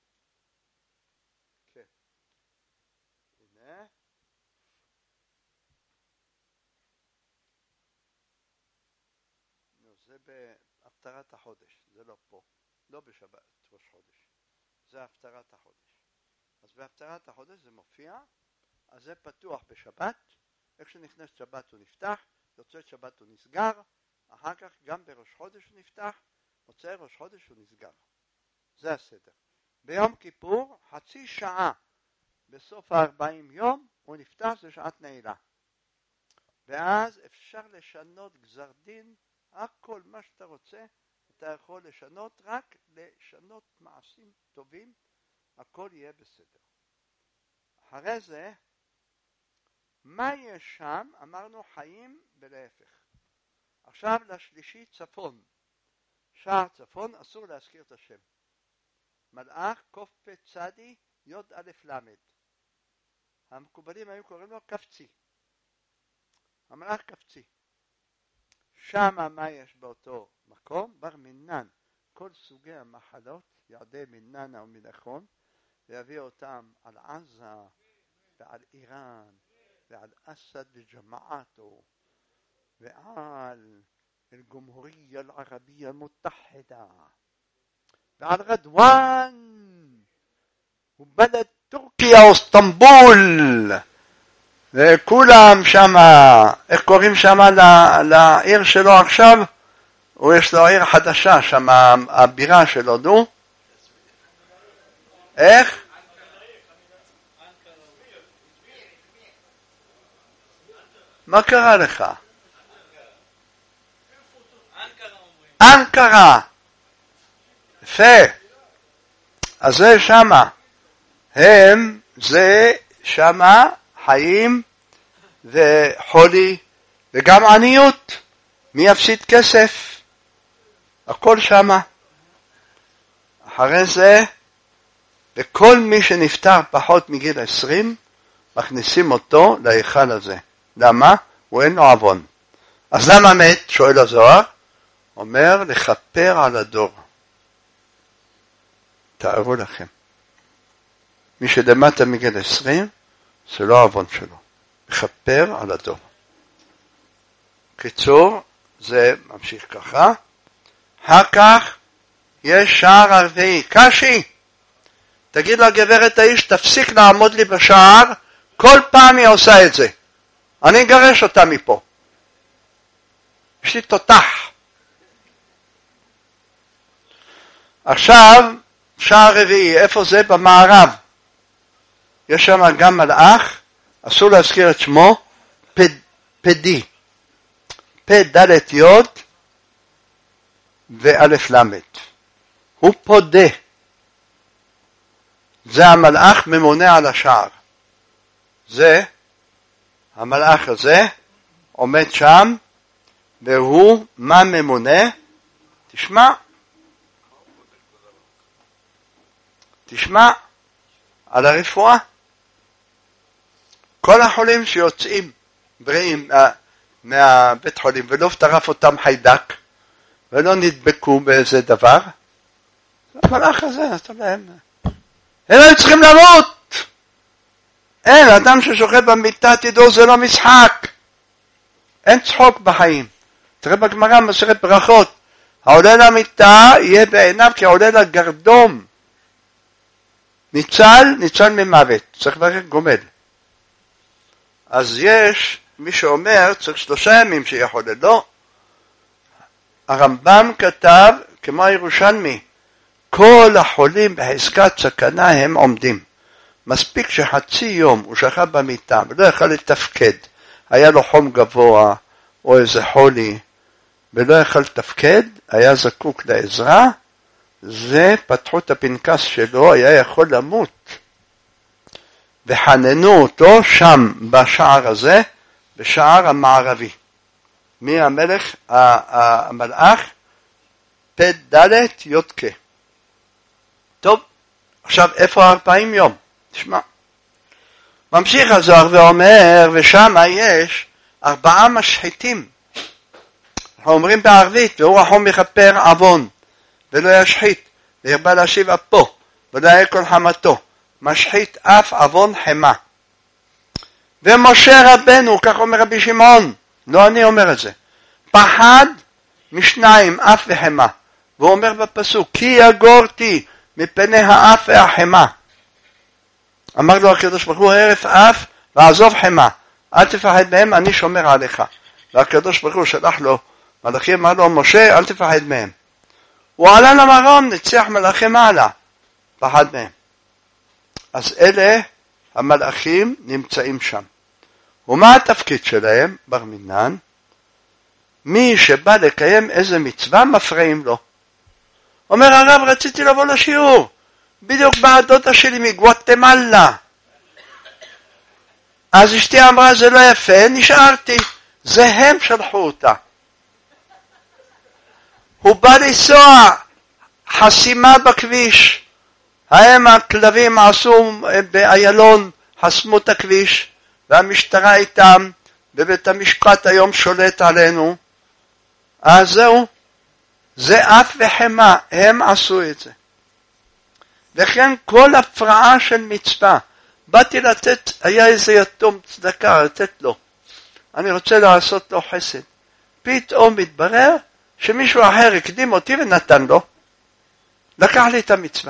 כן. הנה. זה בהפטרת החודש, זה לא פה, לא בשבת ראש חודש, זה הפטרת החודש. אז בהפטרת החודש זה מופיע, אז זה פתוח בשבת, איך שנכנס שבת הוא נפתח, יוצא שבת הוא נסגר, אחר כך גם בראש חודש הוא נפתח, מוצא ראש חודש הוא נסגר. זה הסדר. ביום כיפור, חצי שעה בסוף הארבעים יום, הוא נפתח, זה שעת נעילה. ואז אפשר לשנות גזר דין, הכל מה שאתה רוצה, אתה יכול לשנות, רק לשנות מעשים טובים, הכל יהיה בסדר. אחרי זה, מה יש שם? אמרנו חיים ולהפך. עכשיו לשלישי צפון. שער צפון, אסור להזכיר את השם. מלאך קוף פה צדי יוד א' למד. המקובלים היו קוראים לו קפצי. המלאך קפצי. שמה מה יש באותו מקום? בר מינן. כל סוגי המחלות, יעדי מיננה ומנחון, ויביא אותם על עזה ועל איראן ועל אסד וג'מאעתו ועל الجمهورية العربية المتحدة ועל רדואן ובלד טורקיה ואסטנבול וכולם שמה, איך קוראים שמה לעיר שלו עכשיו? הוא יש לו עיר חדשה שמה, הבירה שלו, נו? איך? מה קרה לך? אנקרה. יפה. אז זה שמה. הם, זה שמה חיים וחולי וגם עניות. מי יפסיד כסף? הכל שמה. אחרי זה, וכל מי שנפטר פחות מגיל עשרים, מכניסים אותו להיכל הזה. למה? הוא אין לו עוון. אז למה מת? שואל הזוהר. אומר לכפר על הדור. תארו לכם. מי שלמטה מגיל עשרים, זה לא עוון שלו. לכפר על הדור. קיצור, זה ממשיך ככה. אחר כך יש שער הרביעי. קשי, תגיד לגברת האיש, תפסיק לעמוד לי בשער, כל פעם היא עושה את זה. אני אגרש אותה מפה. יש לי תותח. עכשיו, שער רביעי, איפה זה? במערב. יש שם גם מלאך, אסור להזכיר את שמו, פד, פדי. פד דלת יוד ואלף למד. הוא פודה. זה המלאך ממונה על השער. זה, המלאך הזה, עומד שם, והוא מה ממונה? תשמע. תשמע על הרפואה. כל החולים שיוצאים בריאים מהבית חולים ולא טרף אותם חיידק ולא נדבקו באיזה דבר, המלאך הזה, אתה יודע, הם היו צריכים למות. אין, אדם ששוכב במיטה, תדעו, זה לא משחק. אין צחוק בחיים. תראה בגמרא מסכת ברכות, העולה למיטה יהיה בעיניו כעולה לגרדום. ניצל, ניצל ממוות. צריך לברך גומל. אז יש מי שאומר צריך שלושה ימים שיחולל, לא. הרמב"ם כתב, כמו הירושלמי, כל החולים בחזקת סכנה הם עומדים. מספיק שחצי יום הוא שכב במיטה ולא יכל לתפקד, היה לו חום גבוה או איזה חולי ולא יכל לתפקד, היה זקוק לעזרה, זה פתחו את הפנקס שלו, היה יכול למות. וחננו אותו שם בשער הזה, בשער המערבי. מי המלך? המלאך פד דלת יודקה. טוב, עכשיו איפה ארבעים יום? תשמע. ממשיך הזוהר ואומר, ושם יש ארבעה משחיתים. אנחנו אומרים בערבית, והוא רחום יכפר עוון, ולא ישחית, וירבה להשיב אפו, ולא יהיה כל חמתו. משחית אף עוון חמה. ומשה רבנו, כך אומר רבי שמעון, לא אני אומר את זה, פחד משניים אף וחמה, והוא אומר בפסוק, כי יגורתי מפני האף והחמה. אמר לו הקדוש ברוך הוא, הרף אף ועזוב חמה, אל תפחד מהם, אני שומר עליך. והקדוש ברוך הוא שלח לו מלאכים, אמר לו, משה אל תפחד מהם. הוא עלה למרום, ניצח מלאכי מעלה, פחד מהם. אז אלה המלאכים נמצאים שם. ומה התפקיד שלהם? בר מינן, מי שבא לקיים איזה מצווה מפריעים לו. אומר הרב, רציתי לבוא לשיעור, בדיוק בעדודה שלי מגואטמלה. אז אשתי אמרה, זה לא יפה, נשארתי. זה הם שלחו אותה. הוא בא לנסוע חסימה בכביש. הם הכלבים עשו באיילון, חסמו את הכביש, והמשטרה איתם, בבית המשפט היום שולט עלינו. אז זהו, זה אף וחמה, הם עשו את זה. וכן כל הפרעה של מצווה, באתי לתת, היה איזה יתום צדקה, לתת לו. אני רוצה לעשות לו חסד. פתאום מתברר שמישהו אחר הקדים אותי ונתן לו, לקח לי את המצווה.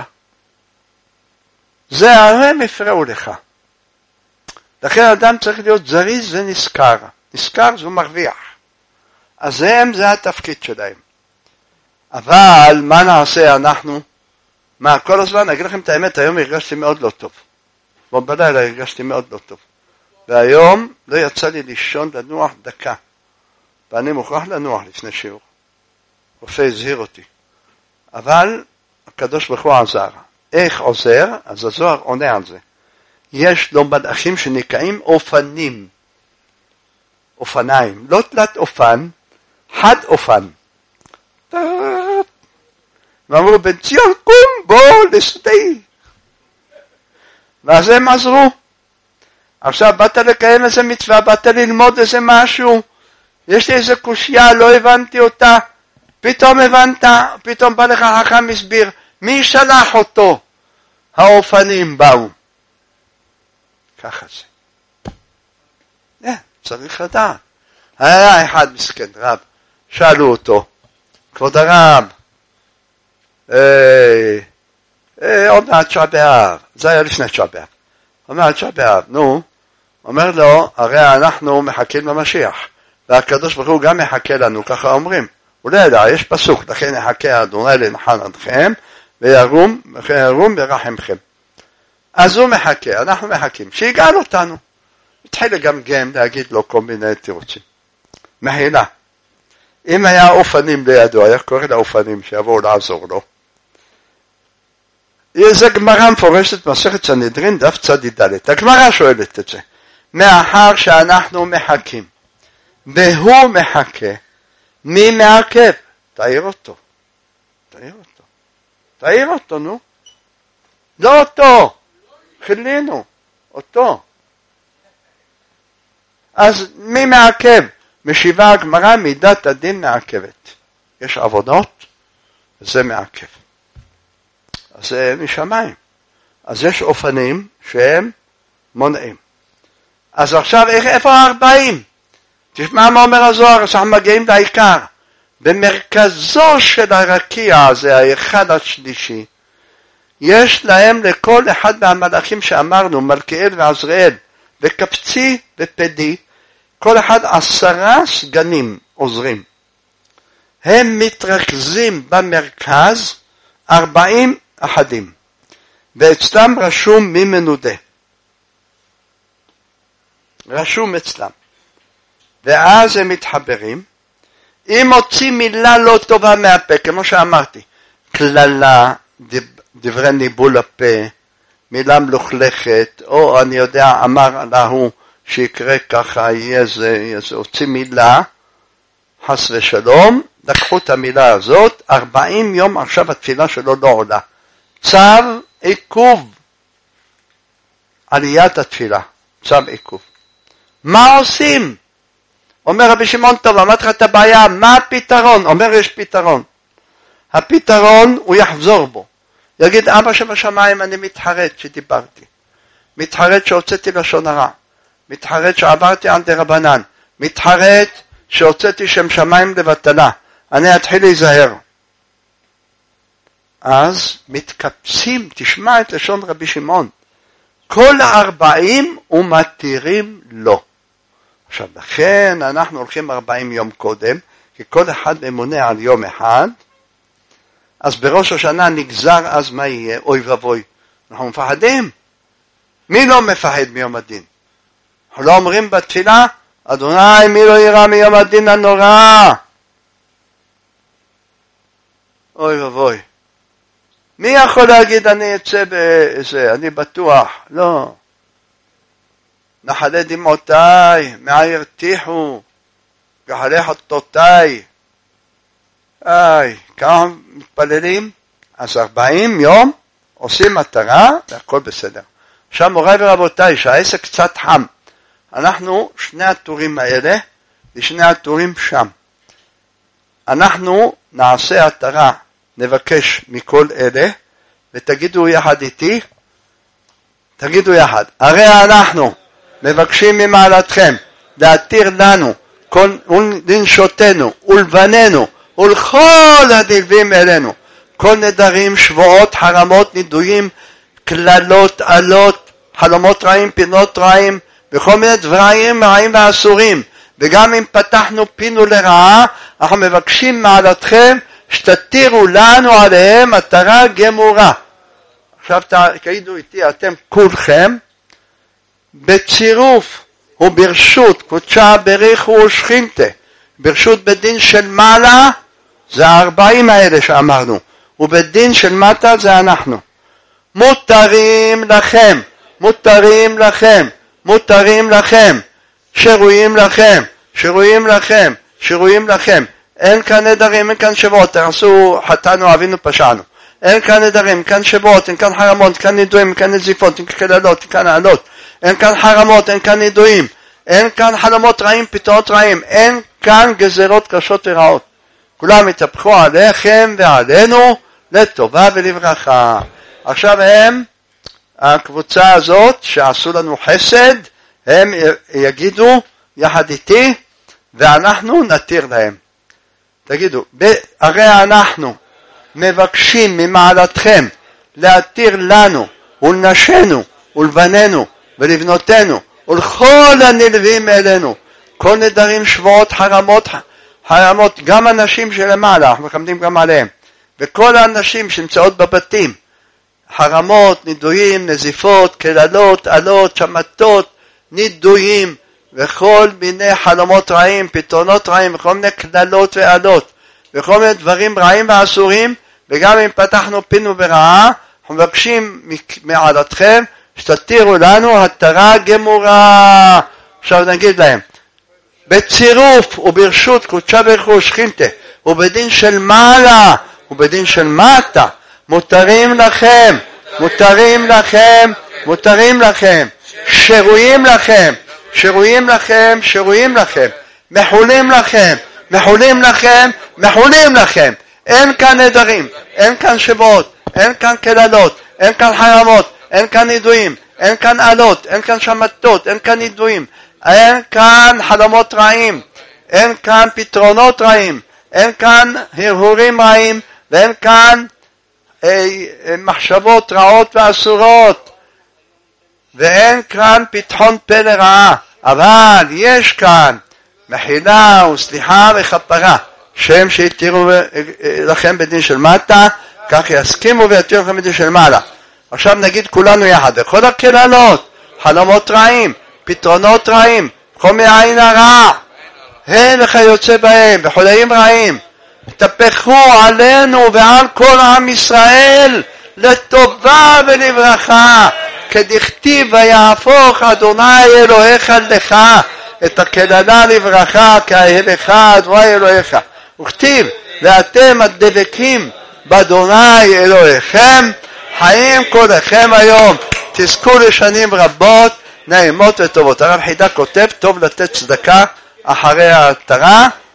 זה הם הפרעו לך. לכן האדם צריך להיות זריז ונזכר. נזכר זה מרוויח. אז הם זה התפקיד שלהם. אבל מה נעשה אנחנו? מה, כל הזמן, אגיד לכם את האמת, היום הרגשתי מאוד לא טוב. בו בלילה הרגשתי מאוד לא טוב. והיום לא יצא לי לישון לנוח דקה. ואני מוכרח לנוח לפני שיעור. רופא הזהיר אותי. אבל הקדוש ברוך הוא עזר. איך עוזר? אז הזוהר עונה על זה. יש לו מלאכים שנקראים אופנים. אופניים. לא תלת אופן, חד אופן. ואמרו, בן ציון קום בוא לסדי. ואז הם עזרו. עכשיו באת לקיים איזה מצווה, באת ללמוד איזה משהו. יש לי איזה קושיה, לא הבנתי אותה. פתאום הבנת, פתאום בא לך חכם מסביר. מי שלח אותו? האופנים באו. ככה זה. Yeah, צריך לדעת. היה אחד מסכן, רב. שאלו אותו, כבוד הרב, אה, אה, עוד מעט תשעה באב. זה היה לפני תשעה באב. עוד מעט תשעה באב, נו. אומר לו, הרי אנחנו מחכים למשיח. והקדוש ברוך הוא גם מחכה לנו, ככה אומרים. הוא לא ידע, יש פסוק, לכן יחכה אדוני לנחן עדכם, וירום, וירום ברחמכם. אז הוא מחכה, אנחנו מחכים, שיגאל אותנו. התחיל לגמגם, להגיד לו כל מיני תירוצים. מחילה. אם היה אופנים לידו, היה קורא לאופנים שיבואו לעזור לו. זה גמרא מפורשת מסכת סנהדרין, דף צדיק ד'. הגמרא שואלת את זה. מאחר שאנחנו מחכים, והוא מחכה, מי מעכב? תעיר אותו. תעיר אותו. תעיר אותו, נו. לא אותו. חילינו. אותו. אז מי מעכב? משיבה הגמרא, מידת הדין מעכבת. יש עבודות, זה מעכב. אז זה משמיים. אז יש אופנים שהם מונעים. אז עכשיו, איפה הארבעים? תשמע מה אומר הזוהר, שאנחנו מגיעים לעיקר. במרכזו של הרקיע הזה, האחד השלישי, יש להם לכל אחד מהמלאכים שאמרנו, מלכיאל ועזריאל, וקפצי ופדי, כל אחד עשרה סגנים עוזרים. הם מתרכזים במרכז ארבעים אחדים, ואצלם רשום מי מנודה. רשום אצלם. ואז הם מתחברים. אם הוציא מילה לא טובה מהפה, כמו שאמרתי, כללה, דברי ניבול הפה, מילה מלוכלכת, או אני יודע, אמר להוא שיקרה ככה, יהיה זה, זה הוציא מילה, חס ושלום, לקחו את המילה הזאת, ארבעים יום עכשיו התפילה שלו לא עולה. צו עיכוב, עליית התפילה, צו עיכוב. מה עושים? אומר רבי שמעון, טוב, אמרתי לך את הבעיה, מה הפתרון? אומר יש פתרון. הפתרון הוא יחזור בו. יגיד, אבא שבשמיים אני מתחרט שדיברתי. מתחרט שהוצאתי לשון הרע. מתחרט שעברתי על דרבנן. מתחרט שהוצאתי שם שמיים לבטלה. אני אתחיל להיזהר. אז מתקפצים, תשמע את לשון רבי שמעון. כל הארבעים ומתירים לו. עכשיו, לכן אנחנו הולכים ארבעים יום קודם, כי כל אחד ממונה על יום אחד, אז בראש השנה נגזר אז מה יהיה? אוי ובוי. אנחנו מפחדים. מי לא מפחד מיום הדין? אנחנו לא אומרים בתפילה, אדוני מי לא יראה מיום הדין הנורא? אוי ובוי. מי יכול להגיד אני אצא בזה, אני בטוח? לא. נחלי דמעותיי, מה ירתיחו, גחלי חטאותיי. איי, כמה מתפללים? אז ארבעים יום עושים מטרה והכל בסדר. עכשיו מוריי ורבותיי, שהעסק קצת חם. אנחנו שני הטורים האלה ושני הטורים שם. אנחנו נעשה התרה, נבקש מכל אלה, ותגידו יחד איתי, תגידו יחד, הרי אנחנו מבקשים ממעלתכם להתיר לנו כל לנשותנו ולבננו ולכל הדלווים אלינו, כל נדרים, שבועות, חרמות, נידויים, כללות, עלות, חלומות רעים, פינות רעים, וכל מיני דברים רעים ואסורים. וגם אם פתחנו פינו לרעה, אנחנו מבקשים מעלתכם שתתירו לנו עליהם התרה גמורה. עכשיו תגידו איתי, אתם כולכם, בצירוף וברשות קודשה בריחו ושכינתה, ברשות בדין של מעלה, זה הארבעים האלה שאמרנו, ובדין של מטה זה אנחנו. מותרים לכם, מותרים לכם, מותרים לכם, שרויים לכם, שרויים לכם, שרויים לכם. אין כאן נדרים, אין כאן שבועות, תעשו חטאנו, אבינו, פשענו. אין כאן נדרים, אין כאן שבועות, אין כאן חרמות, אין כאן נידויים, אין כאן נזיפות, אין כאן כללות, אין כאן עלות. אין כאן חרמות, אין כאן נידויים, אין כאן חלומות רעים, פתרונות רעים, אין כאן גזרות קשות ורעות. כולם יתהפכו עליכם ועלינו לטובה ולברכה. עכשיו הם, הקבוצה הזאת שעשו לנו חסד, הם יגידו יחד איתי, ואנחנו נתיר להם. תגידו, הרי אנחנו מבקשים ממעלתכם להתיר לנו ולנשנו ולבננו ולבנותינו ולכל הנלווים אלינו, כל נדרים, שבועות, חרמות, חרמות, גם אנשים שלמעלה, אנחנו מכבדים גם עליהם, וכל האנשים שנמצאות בבתים, חרמות, נידויים, נזיפות, כללות, עלות, שמתות, נידויים, וכל מיני חלומות רעים, פתרונות רעים, וכל מיני כללות ועלות, וכל מיני דברים רעים ואסורים, וגם אם פתחנו פינו ברעה, אנחנו מבקשים מעלתכם, שתתירו לנו התרה גמורה. עכשיו נגיד להם, בצירוף וברשות קודשה בריחו ושכינתה, ובדין של מעלה, ובדין של מטה, מותרים לכם, מותרים לכם, מותרים לכם, שרויים לכם, שרויים לכם, שרויים לכם, מחולים לכם, מחולים לכם, מחולים לכם. אין כאן נדרים, אין כאן שבועות, אין כאן כללות, אין כאן חרמות, אין כאן נידויים, אין כאן עלות, אין כאן שמתות, אין כאן נידויים, אין כאן חלומות רעים, אין כאן פתרונות רעים, אין כאן הרהורים רעים, ואין כאן אה, מחשבות רעות ואסורות, ואין כאן פתחון פה לרעה. אבל יש כאן מחילה וסליחה וכפרה, שם שיתירו לכם בדין של מטה, כך יסכימו ויתירו לכם בדין של מעלה. עכשיו נגיד כולנו יחד, כל הקללות, חלומות רעים, פתרונות רעים, חומי עין הרע, הן וכיוצא בהם, בחולאים רעים, תפחו עלינו ועל כל עם ישראל לטובה ולברכה, כדכתיב ויהפוך אדוני אלוהיך לך את הקללה לברכה כאלך אדוני אלוהיך, וכתיב ואתם הדבקים באדוני אלוהיכם חיים כולכם היום, תזכו לשנים רבות נעימות וטובות. הרב חידה כותב טוב לתת צדקה אחרי ההתרה,